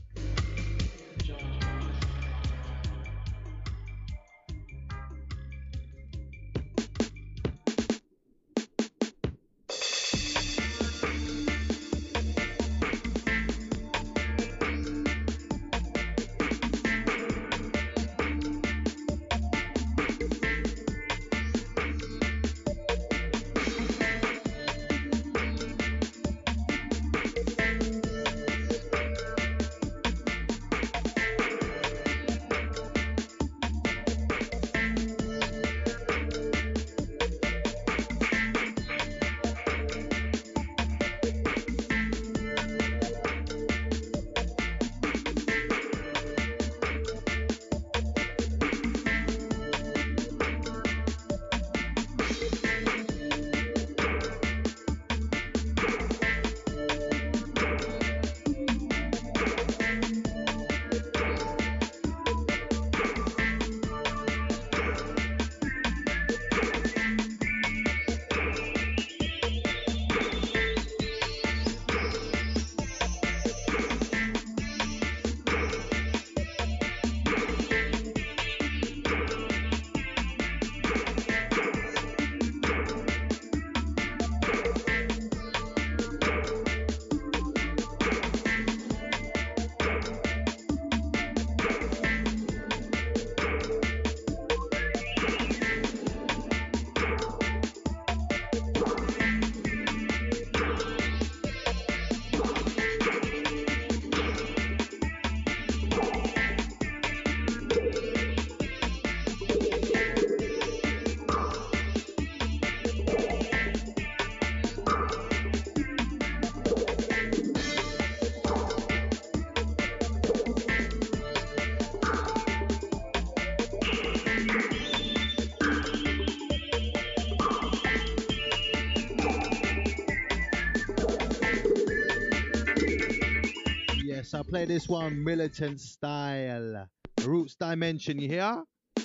play this one militant style. Roots Dimension, you hear?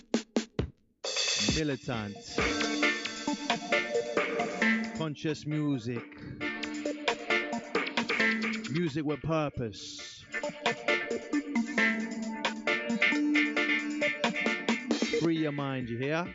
Militant. Conscious music. Music with purpose. Free your mind, you hear?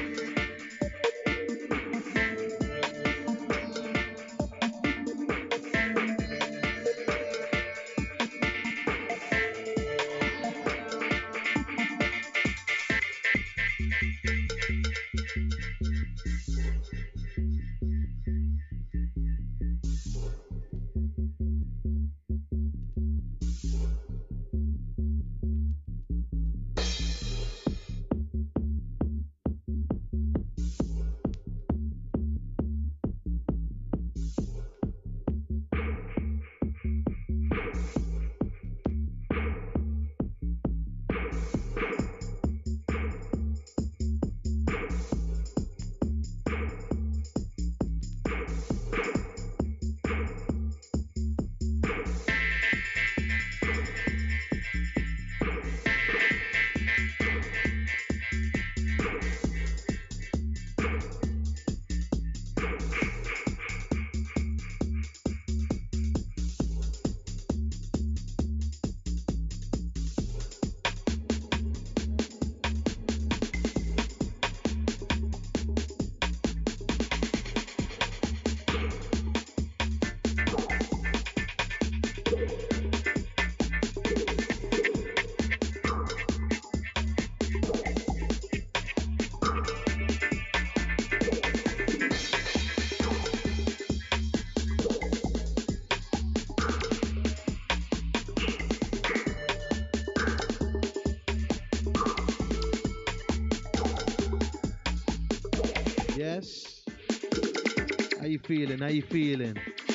Yes? How you feeling? How you feeling?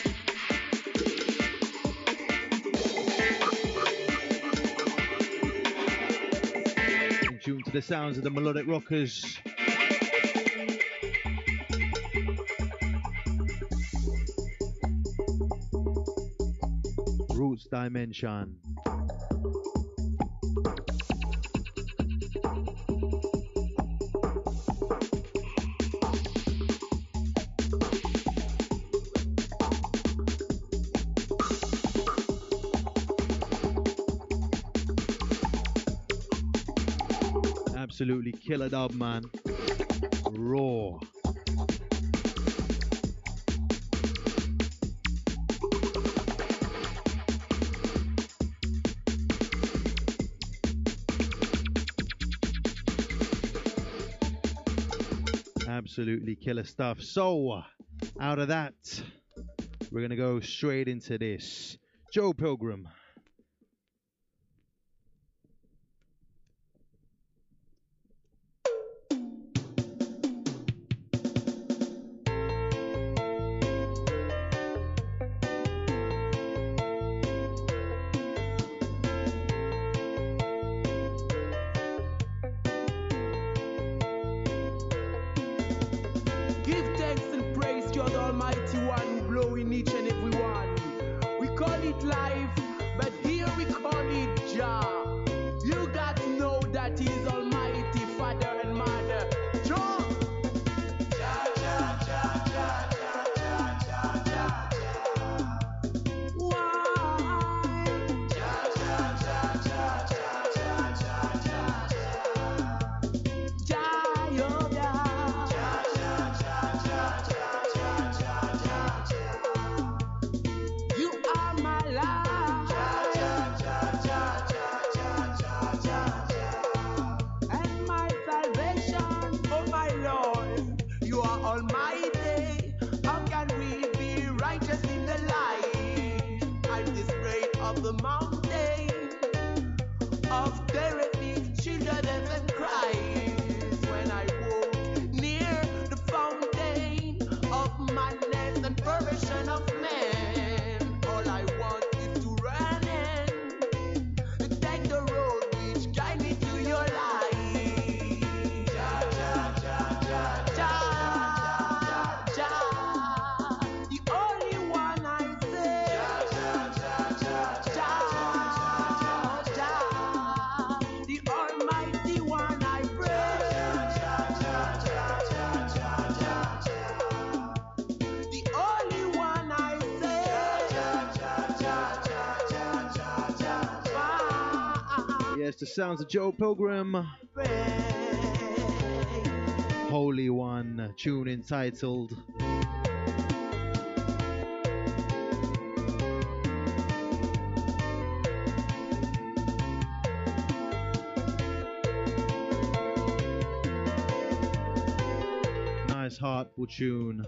In tune to the sounds of the Melodic Rockers. Roots Dimension. Absolutely killer dub, man. Raw. Absolutely killer stuff. So, out of that, we're going to go straight into this. Joe Pilgrim. Give thanks and praise to the Almighty One, blowing each and every one. We call it life, but here we call it Jah. You got to know that He is Almighty, Father and Mother. Jah. Jah, Jah, Jah, Jah, Jah, Jah, Jah, Jah. Why? Jah, Jah, Jah, Jah, Jah, Jah, Jah, Jah. Jah, yo, Jah. Jah, Jah, Jah, Jah, Jah, Jah, Jah, Jah. You are my life. Jah, Jah, Jah, Jah, Jah, Jah, Jah, Jah. And my salvation, oh my Lord, you are almighty. How can we be righteous in the light? I'm the sprite of the mountain of terrific children and cries when I walk near the fountain of madness and perversion of man. All I want is to run and take the road which guide me to your light. Jah, Jah, Jah, Jah, Jah, Jah, the only one I say. Jah, Jah, Jah, Jah, Jah, Yes, the sounds of Joe Pilgrim. Holy One, tune entitled nice heartful tune.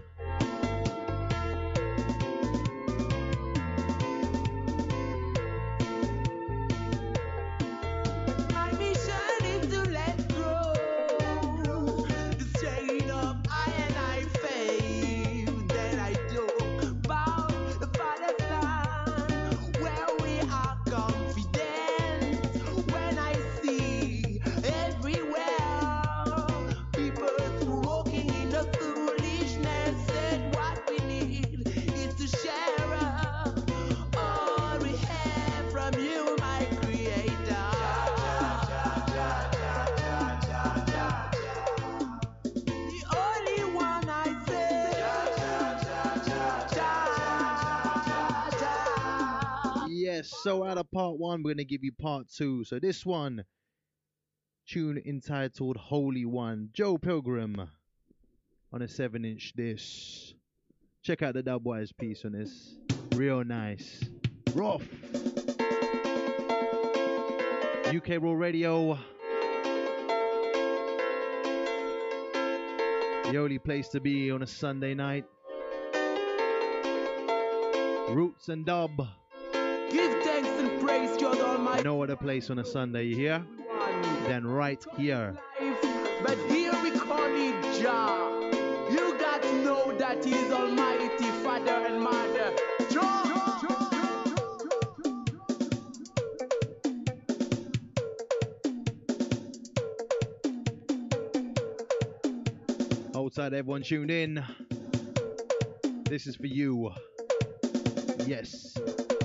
So out of part one, we're going to give you part two. So this one, tune entitled Holy One, Joe Pilgrim on a 7-inch disc. Check out the Dubwise piece on this. Real nice. Rough. UK Raw Radio. The only place to be on a Sunday night. Roots and dub. Give thanks and praise to the Almighty. No other place on a Sunday, you hear? Than right here. But here we call it Jah. You got to know that He is Almighty, Father and Mother. Jah. Outside, everyone tuned in. This is for you. Yes.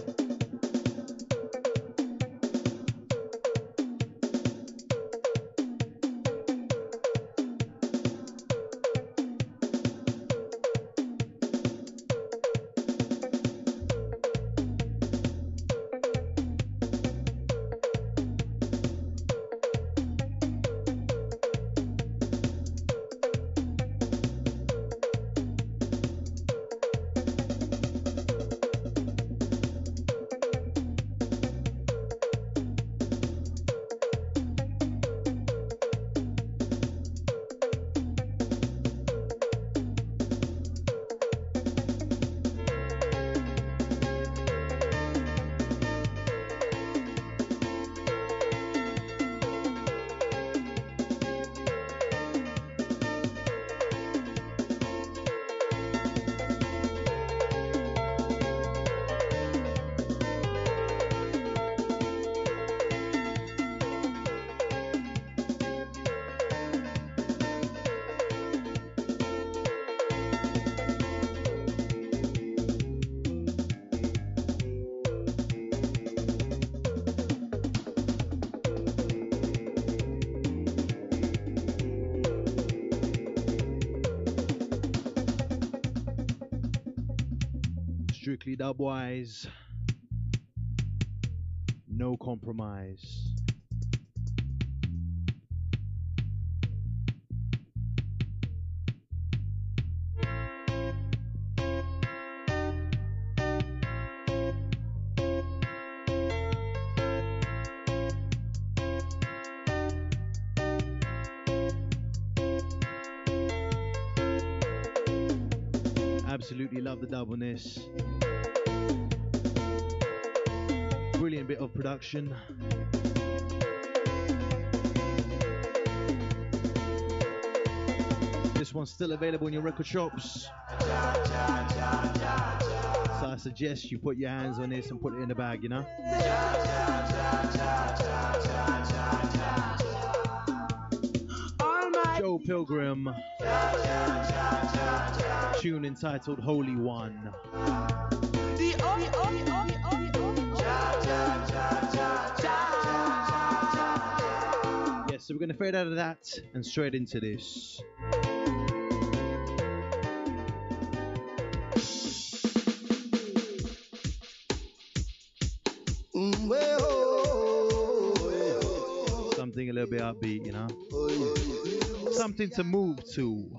Strictly Dubwise, no compromise. Absolutely love the dub on this. Brilliant bit of production. This one's still available in your record shops. So I suggest you put your hands on this and put it in the bag, you know? Joe Pilgrim. Tune entitled Holy One. Yes, so we're going to fade out of that and straight into this. something a little bit upbeat, you know? Something to move to.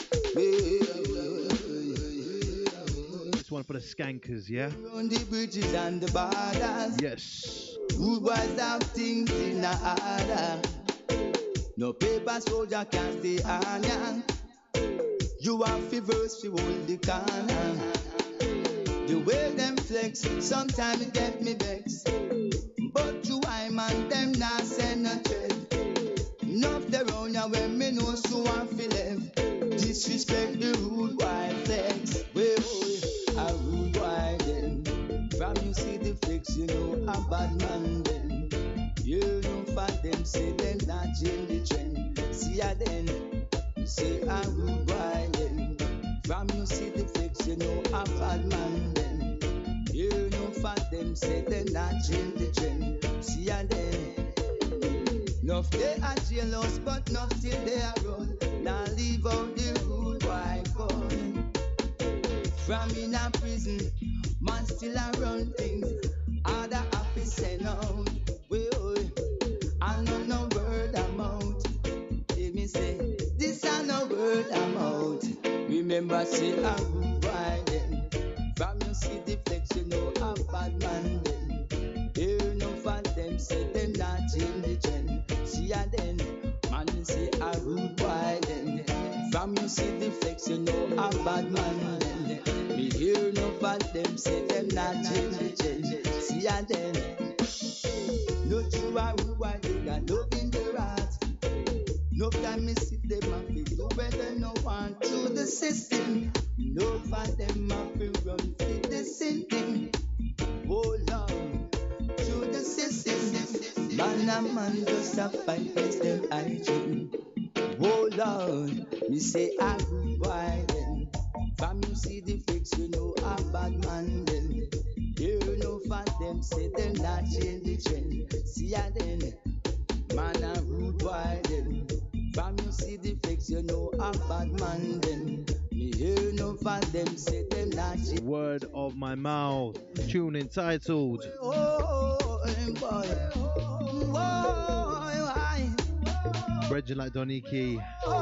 This one for the skankers, yeah? On the bridges and the borders. Yes. Who was out things in a order? No paper soldier can stay on ya. You have to verse to hold the corner. The way them flex, sometimes it get me vexed. But you I man them not send a threat. Enough the round ya when me know so I feel left. Disrespect the rude white flex. Well, a rude white then. From you see the flex, you know a bad man then. You know for them say them not change the trend. See ya then, you say a rude white then. From you see the flex, you know a bad man then. You know for them say them not change the trend. See ya then. Enough they are jealous, but not still they are run. Now leave out the rude white gun. From in a prison, man still a run things. Other happy send out. Well, I know no word amount. Let me say, this I no word amount. Remember say a rude white then. From you see the flex, you know a bad man then. You know for them say them not change the trend. See ya then, man you say a rude boy then. From you see the flex, you know a bad man then. Me hear no for them say them not change the trend. See ya then, no true a rude boy they got love in the heart. No time me see them a feel do better no want to the system. No for them a feel run fit the sinking. Oh Lord, to the system. Man and man just a fight against them hygiene. Oh Lord, me say a good boy then. From you see the fix, you know a bad man then. You know for them say them not change the trend. See ya then, man a rude boy then. From you see the fix, you know a bad man then. Me hear no for them say them not change. Word of my mouth. Tune entitled. Boy. Bridging like Doniki.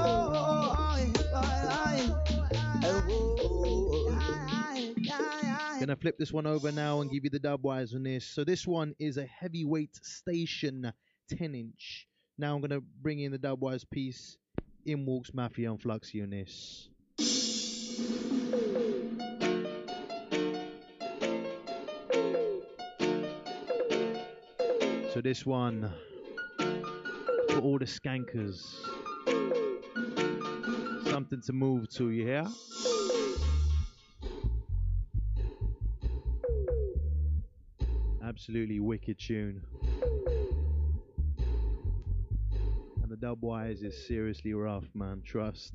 Gonna flip this one over now and give you the dubwise on this. So this one is a heavyweight station 10-inch. Now I'm gonna bring in the dubwise piece. In walks Mafia and Fluxy on this. So this one for all the skankers. Something to move to, you hear? Absolutely wicked tune. And the dubwise is seriously rough, man, trust.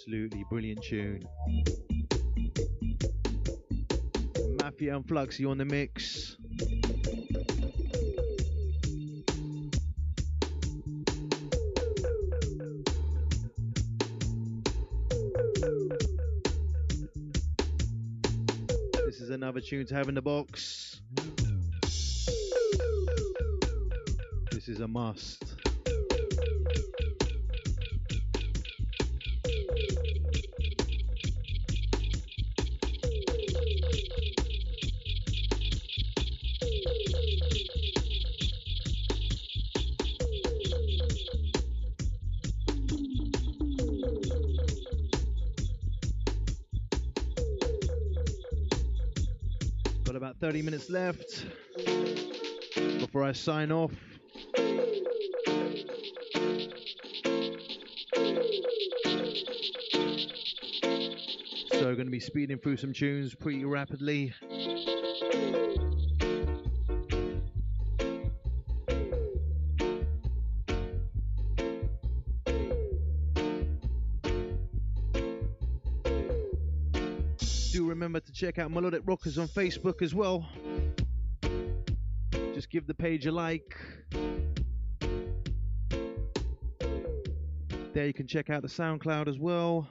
Absolutely brilliant tune. Mafia and Fluxy on the mix. This is another tune to have in the box. This is a must. Got about 30 minutes left before I sign off. So going to be speeding through some tunes pretty rapidly. Do remember to check out Melodic Rockers on Facebook as well. Just give the page a like. There you can check out the SoundCloud as well.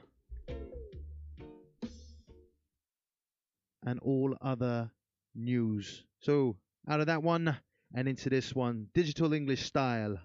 And all other news. So out of that one and into this one, Digital English Style.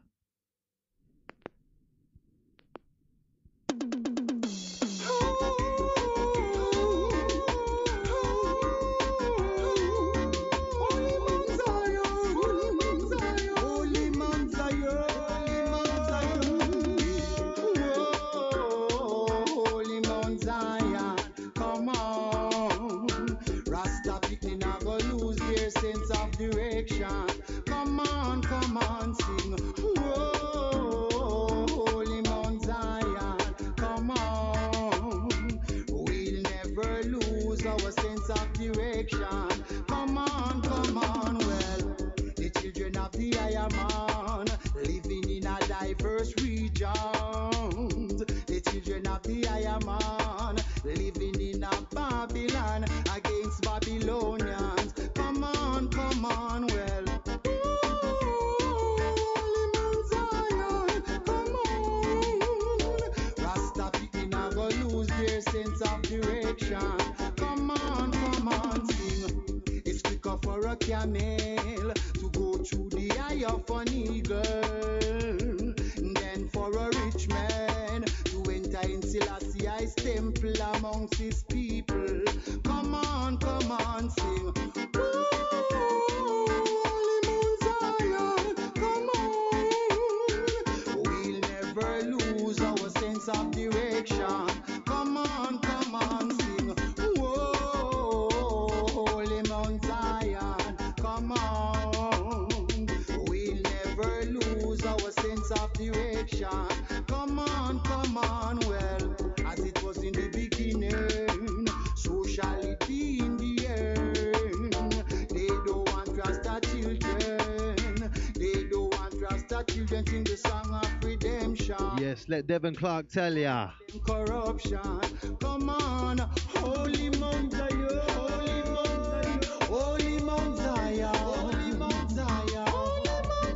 Let Devon Clark tell ya. Corruption, come on, Holy Mount Zion, Holy Mount Zion, Holy Mount Zion, Holy Mount Zion, Holy Mount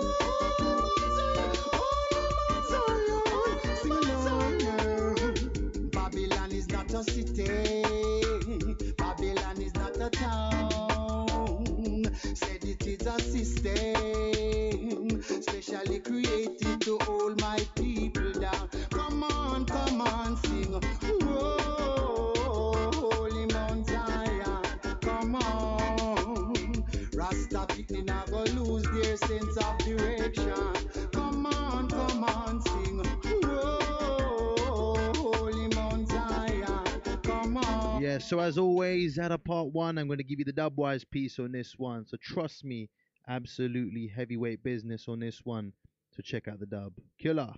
Zion, Babylon is not a city, Babylon is not a town, said it is a system, specially created to hold my people down. Come on, sing. Whoa, Holy Mount Zion. Come on. Rasta people never lose their sense of direction. Come on, sing. Whoa, Holy Mount Zion. Come on. Yeah, so as always, out of part one, I'm going to give you the Dubwise piece on this one. So trust me, absolutely heavyweight business on this one. So check out the dub. Killer.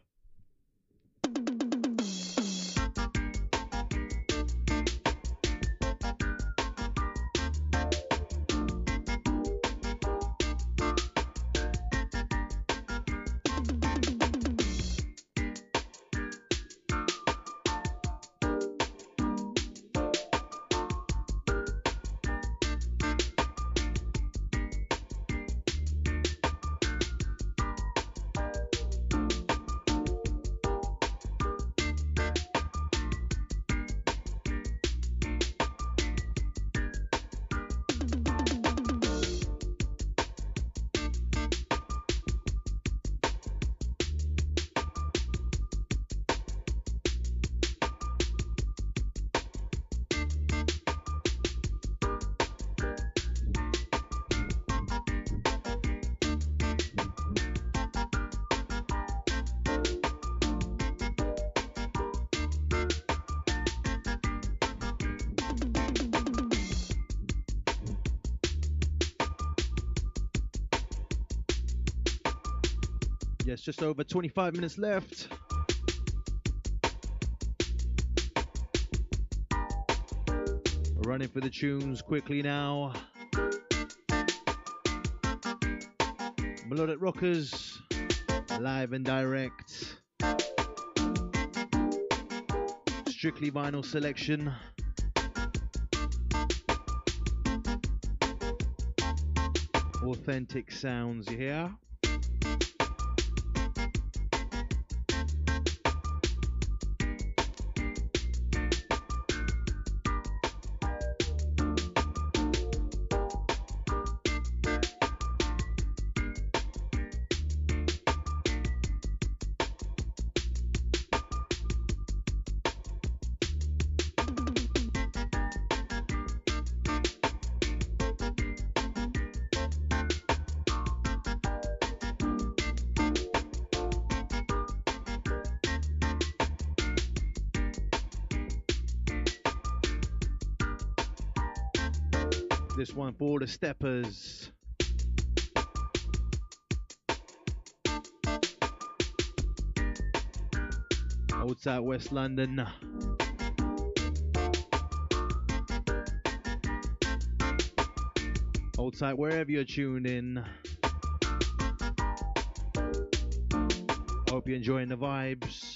Yes, just over 25 minutes left. Running for the tunes quickly now. Melodic Rockers, live and direct. Strictly vinyl selection. Authentic sounds, you hear? This one for all the steppers. Outside West London. Outside wherever you're tuned in. Hope you're enjoying the vibes.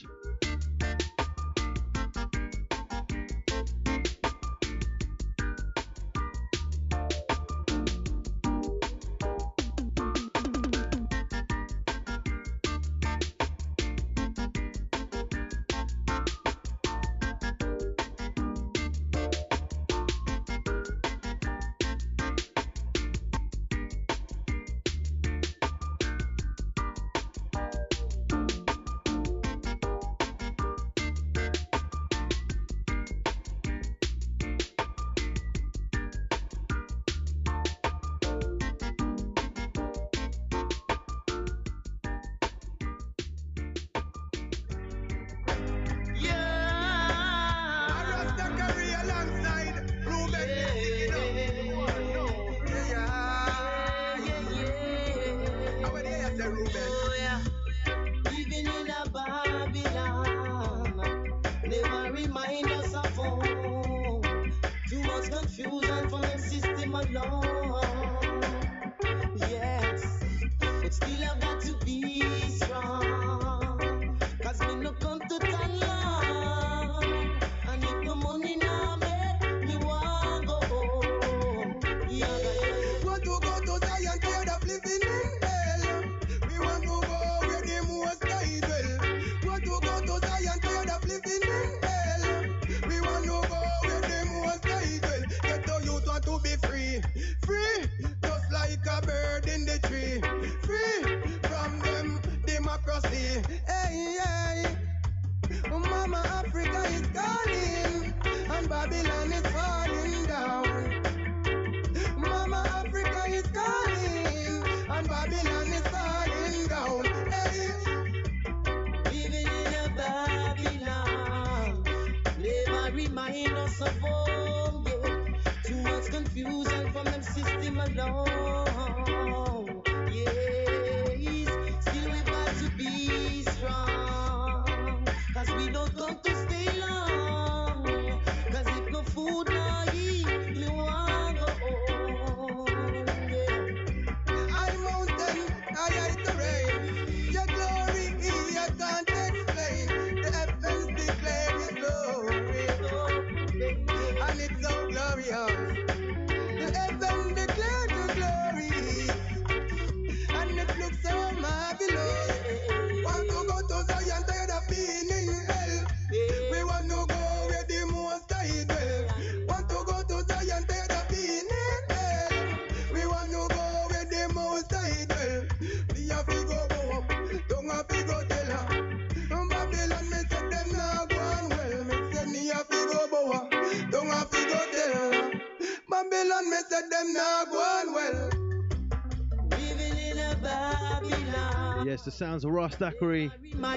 Yes, the sounds of Ross Thackeray.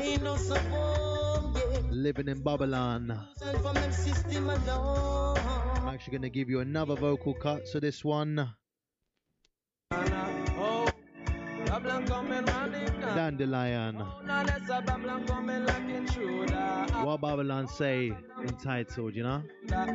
Living in Babylon. I'm actually going to give you another vocal cut, so this one. Dandelion. Now let's a Babylon coming like intruder. What Babylon say entitled, you know?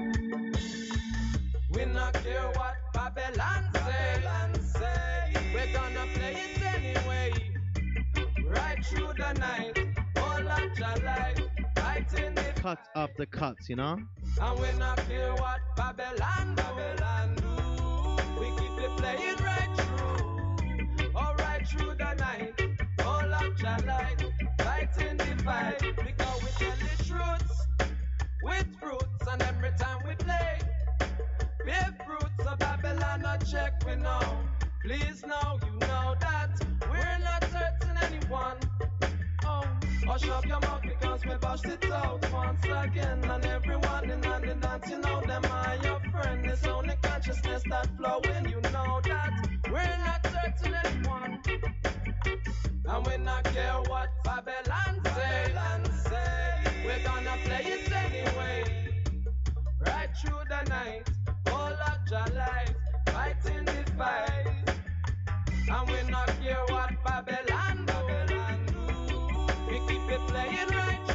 We not care what Babylon say. We're gonna play it anyway. Right through the night, all of your life, fighting it. Cut after cuts, you know? And we not care what Babylon do. We keep it playing right through, all right through the night, all of your life, fighting the fight. Because we tell the truths with fruits, and every time we play, bear fruits of Babylon, not check we know. Please know, you know that we're not hurting anyone. Oh, hush up your mouth because we bust it out once again. And everyone in the dance, you know them are your friend. It's only consciousness that flowing, you know that we're not hurting anyone. And we not care what Babylon say. We're gonna play it anyway. Right through the night, all of your life, fighting the fight. And we not care what Babylon do. We keep it playing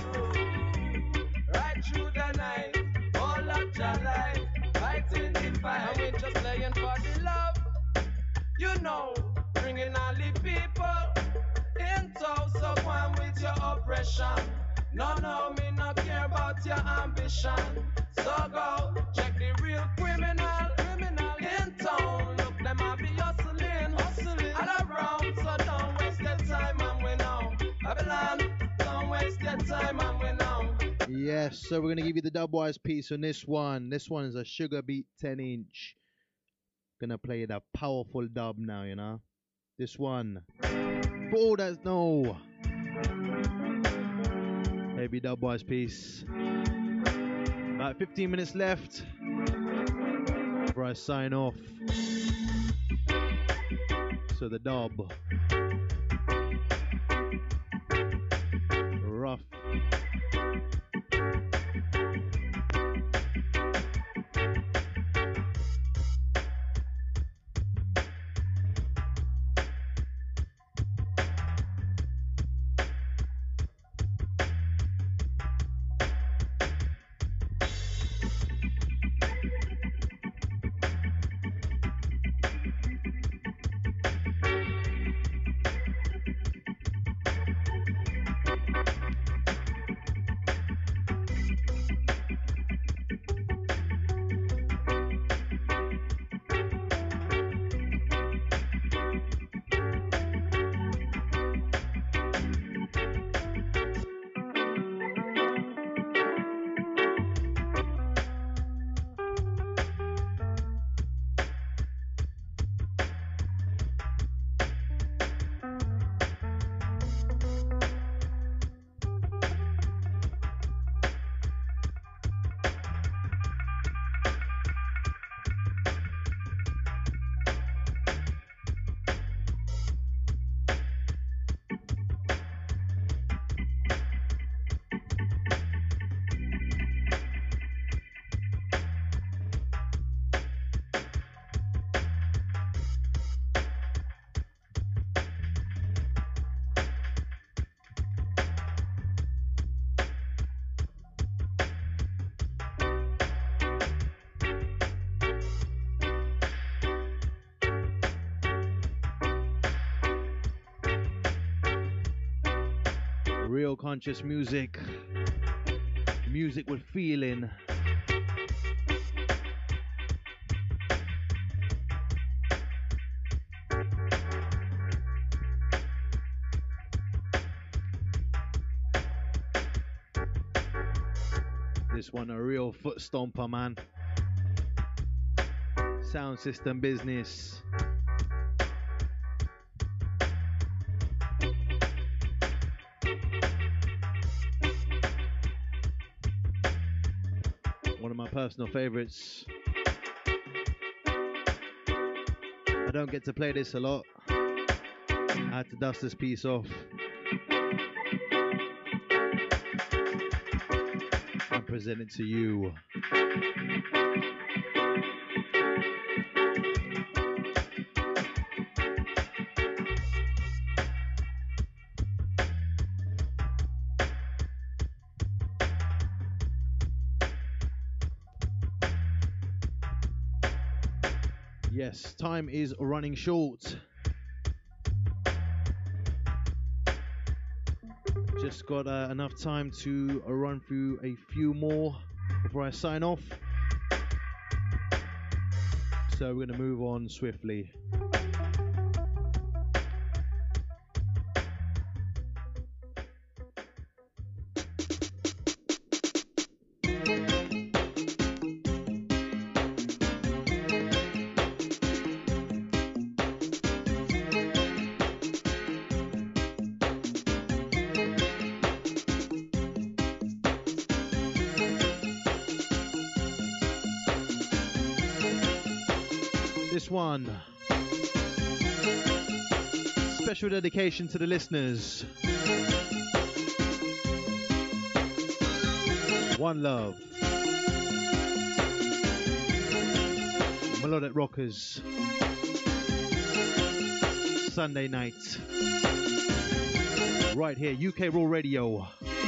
right through the night, all of your life, fighting the fight. And we just playing for the love, you know, bringing all the people in tow. So go on with your oppression. No, me not care about your ambition. So go check the real criminal in town. Look, them a be hustling all around. So don't waste your time and we know. Babylon, don't waste your time and we know. Yes, so we're gonna give you the dubwise piece on this one. This one is a Sugar Beat 10-inch. Gonna play that powerful dub now, you know. This one, for all that know, baby dubwise piece. About 15 minutes left before I sign off. So the dub, rough. Real conscious music, music with feeling. This one a real foot stomper, man. Sound system business. One of my personal favorites. I don't get to play this a lot. I had to dust this piece off and present it to you. Yes, time is running short. Just got enough time to run through a few more before I sign off. So we're going to move on swiftly. One special dedication to the listeners. One love. Melodic Rockers. Sunday night. Right here, UK Raw Radio.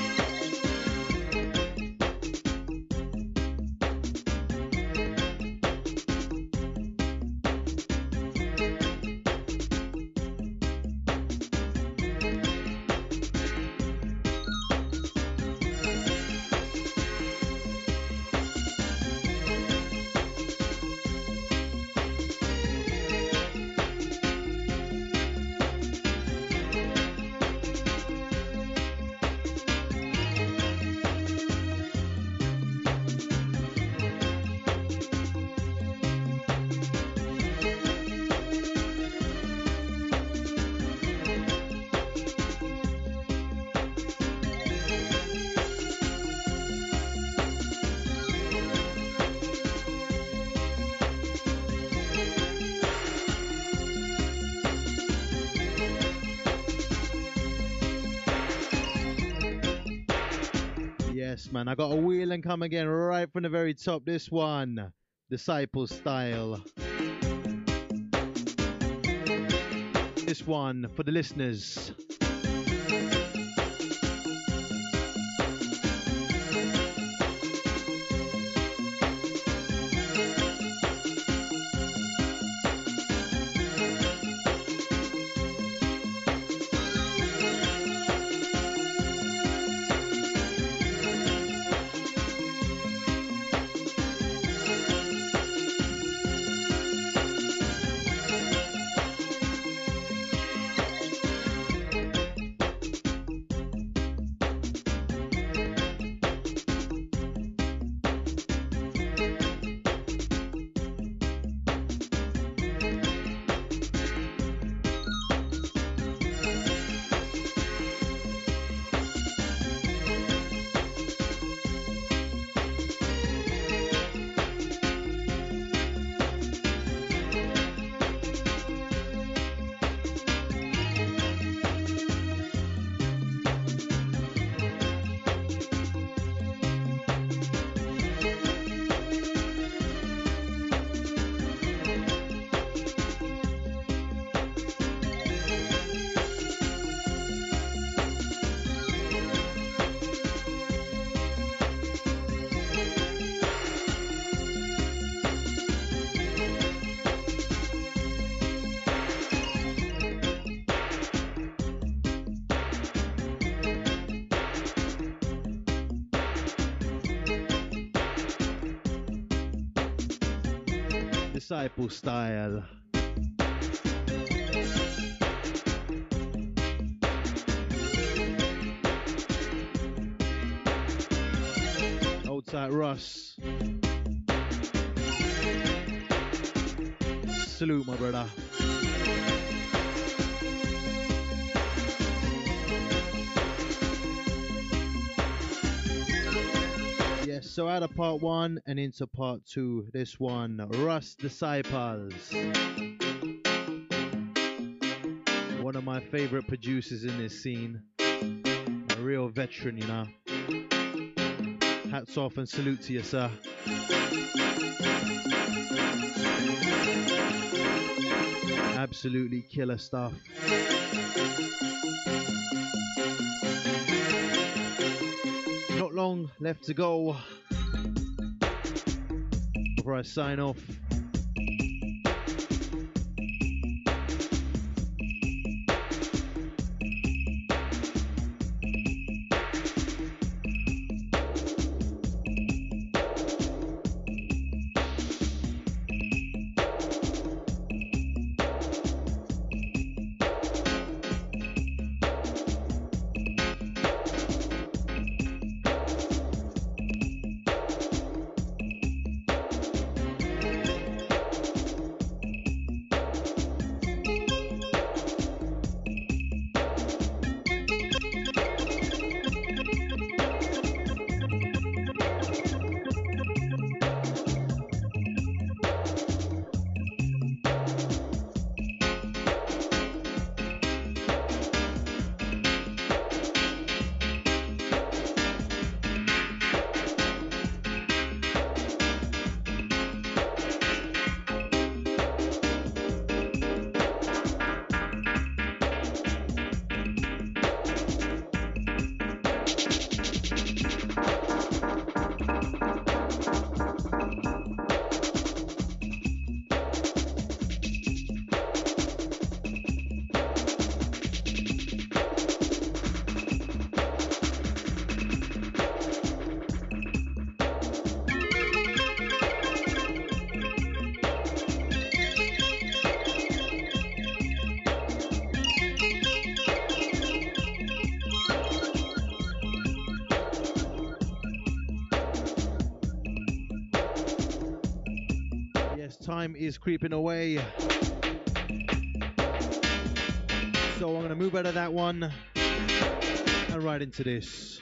Man, I got a wheel and come again right from the very top. This one, Disciple Style. This one for the listeners. Disciple Style. Old tight Russ. Salute, my brother. Yes, so out of part one and into part two, this one, Russ Disciples. One of my favorite producers in this scene. A real veteran, you know. Hats off and salute to you, sir. Absolutely killer stuff. Not long left to go before I sign off. time is creeping away. So I'm going to move out of that one and right into this.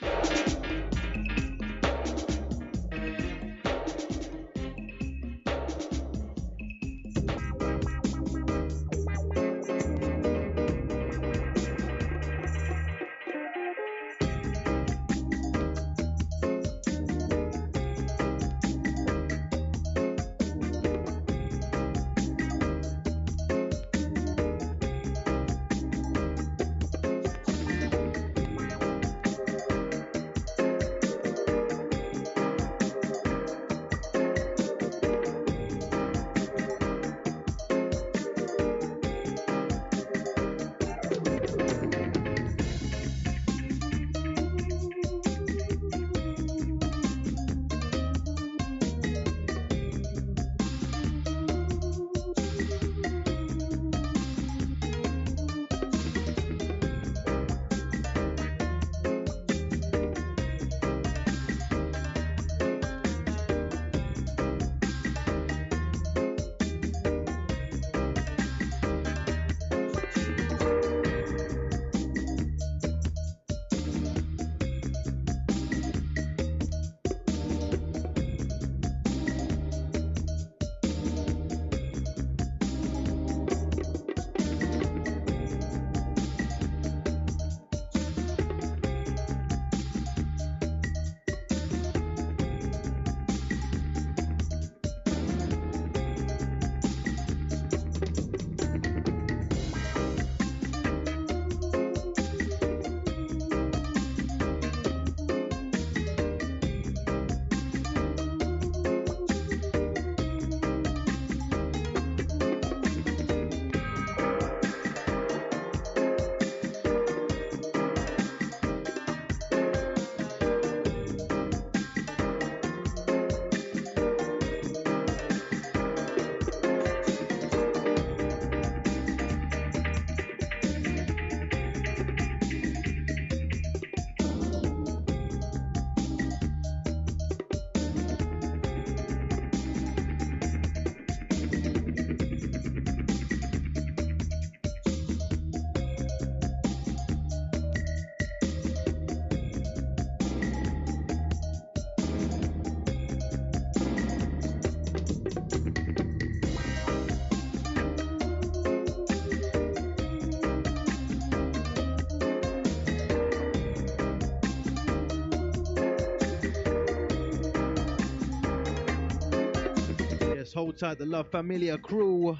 Hold tight, the La Familia crew.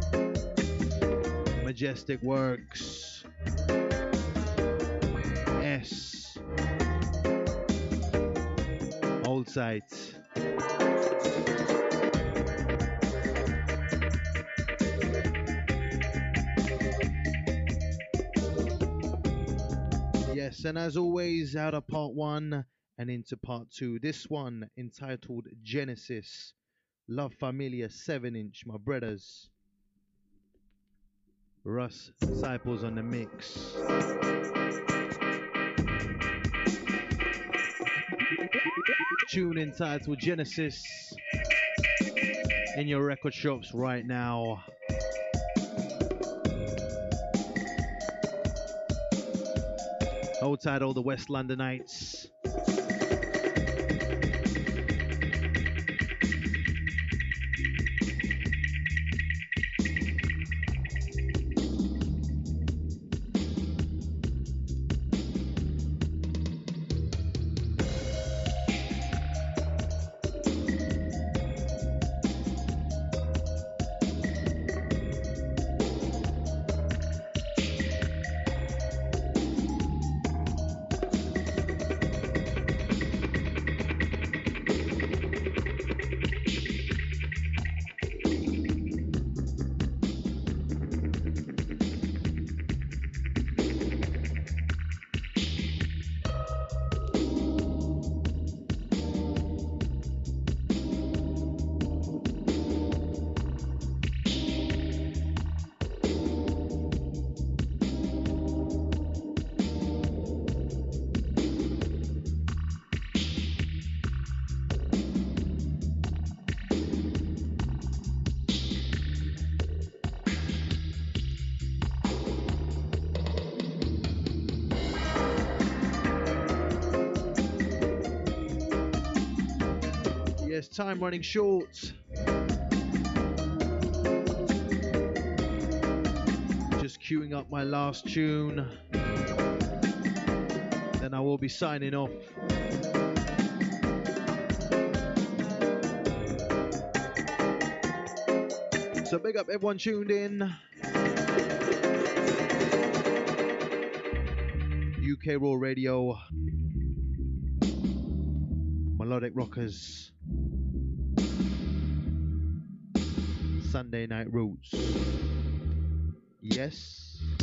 Majestic Works. S. Hold tight. Yes, and as always, out of part 1 and into part 2. This one entitled Genesis. La Familia 7-inch, my brothers. Russ Disciples on the mix. Tune entitled Genesis in your record shops right now. Hold tight, all the West Londonites. Yes, time running short. Just queuing up my last tune. Then I will be signing off. So big up everyone tuned in. UK Raw Radio. Melodic Rockers. Sunday Night Roots. Yes.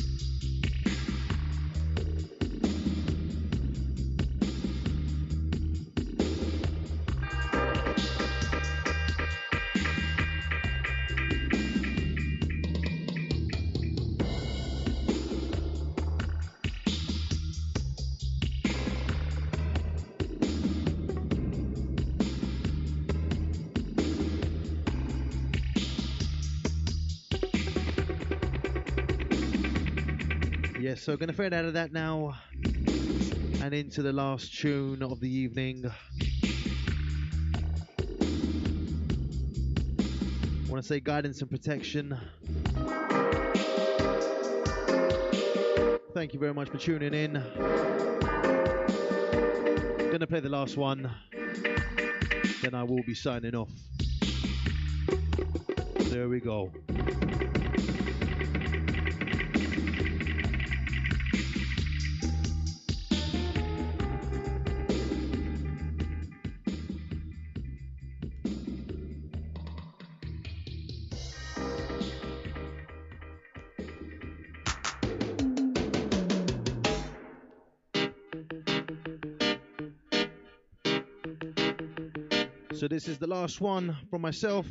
So going to fade out of that now and into the last tune of the evening. I want to say guidance and protection. Thank you very much for tuning in. Going to play the last one, then I will be signing off. There we go. So this is the last one from myself.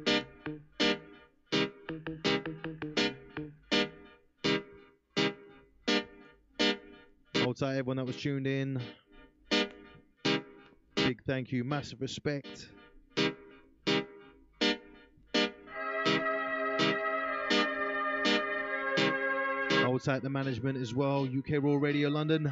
Hold tight everyone that was tuned in. Big thank you, massive respect. Hold tight the management as well, UK Raw Radio London.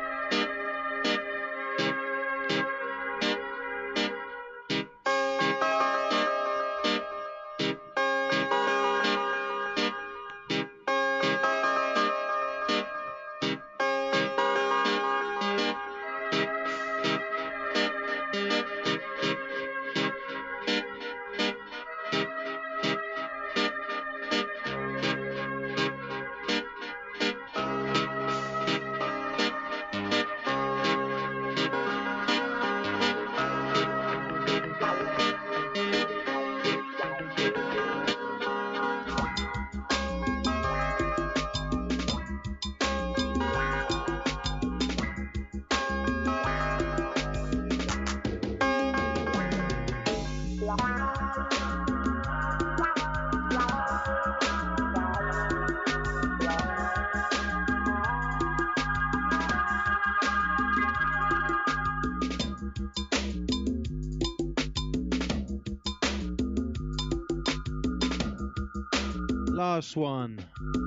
Last one.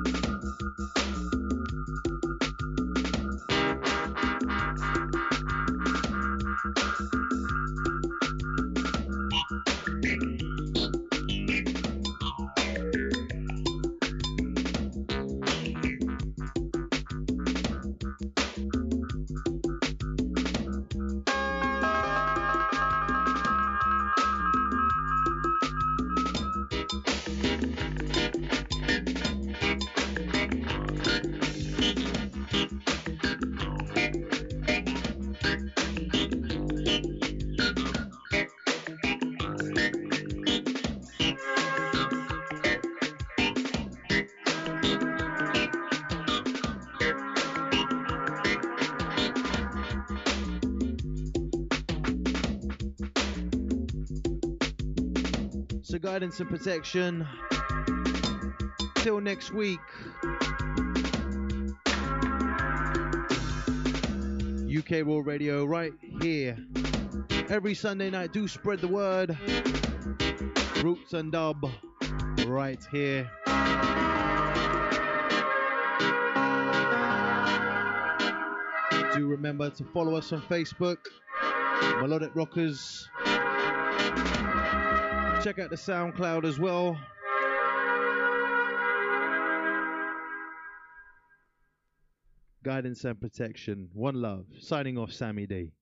So guidance and protection. Till next week. UK Raw Radio right here. Every Sunday night, do spread the word. Roots and Dub right here. Do remember to follow us on Facebook, Melodic Rockers. Check out the SoundCloud as well. Guidance and protection. One love. Signing off, Sammy D.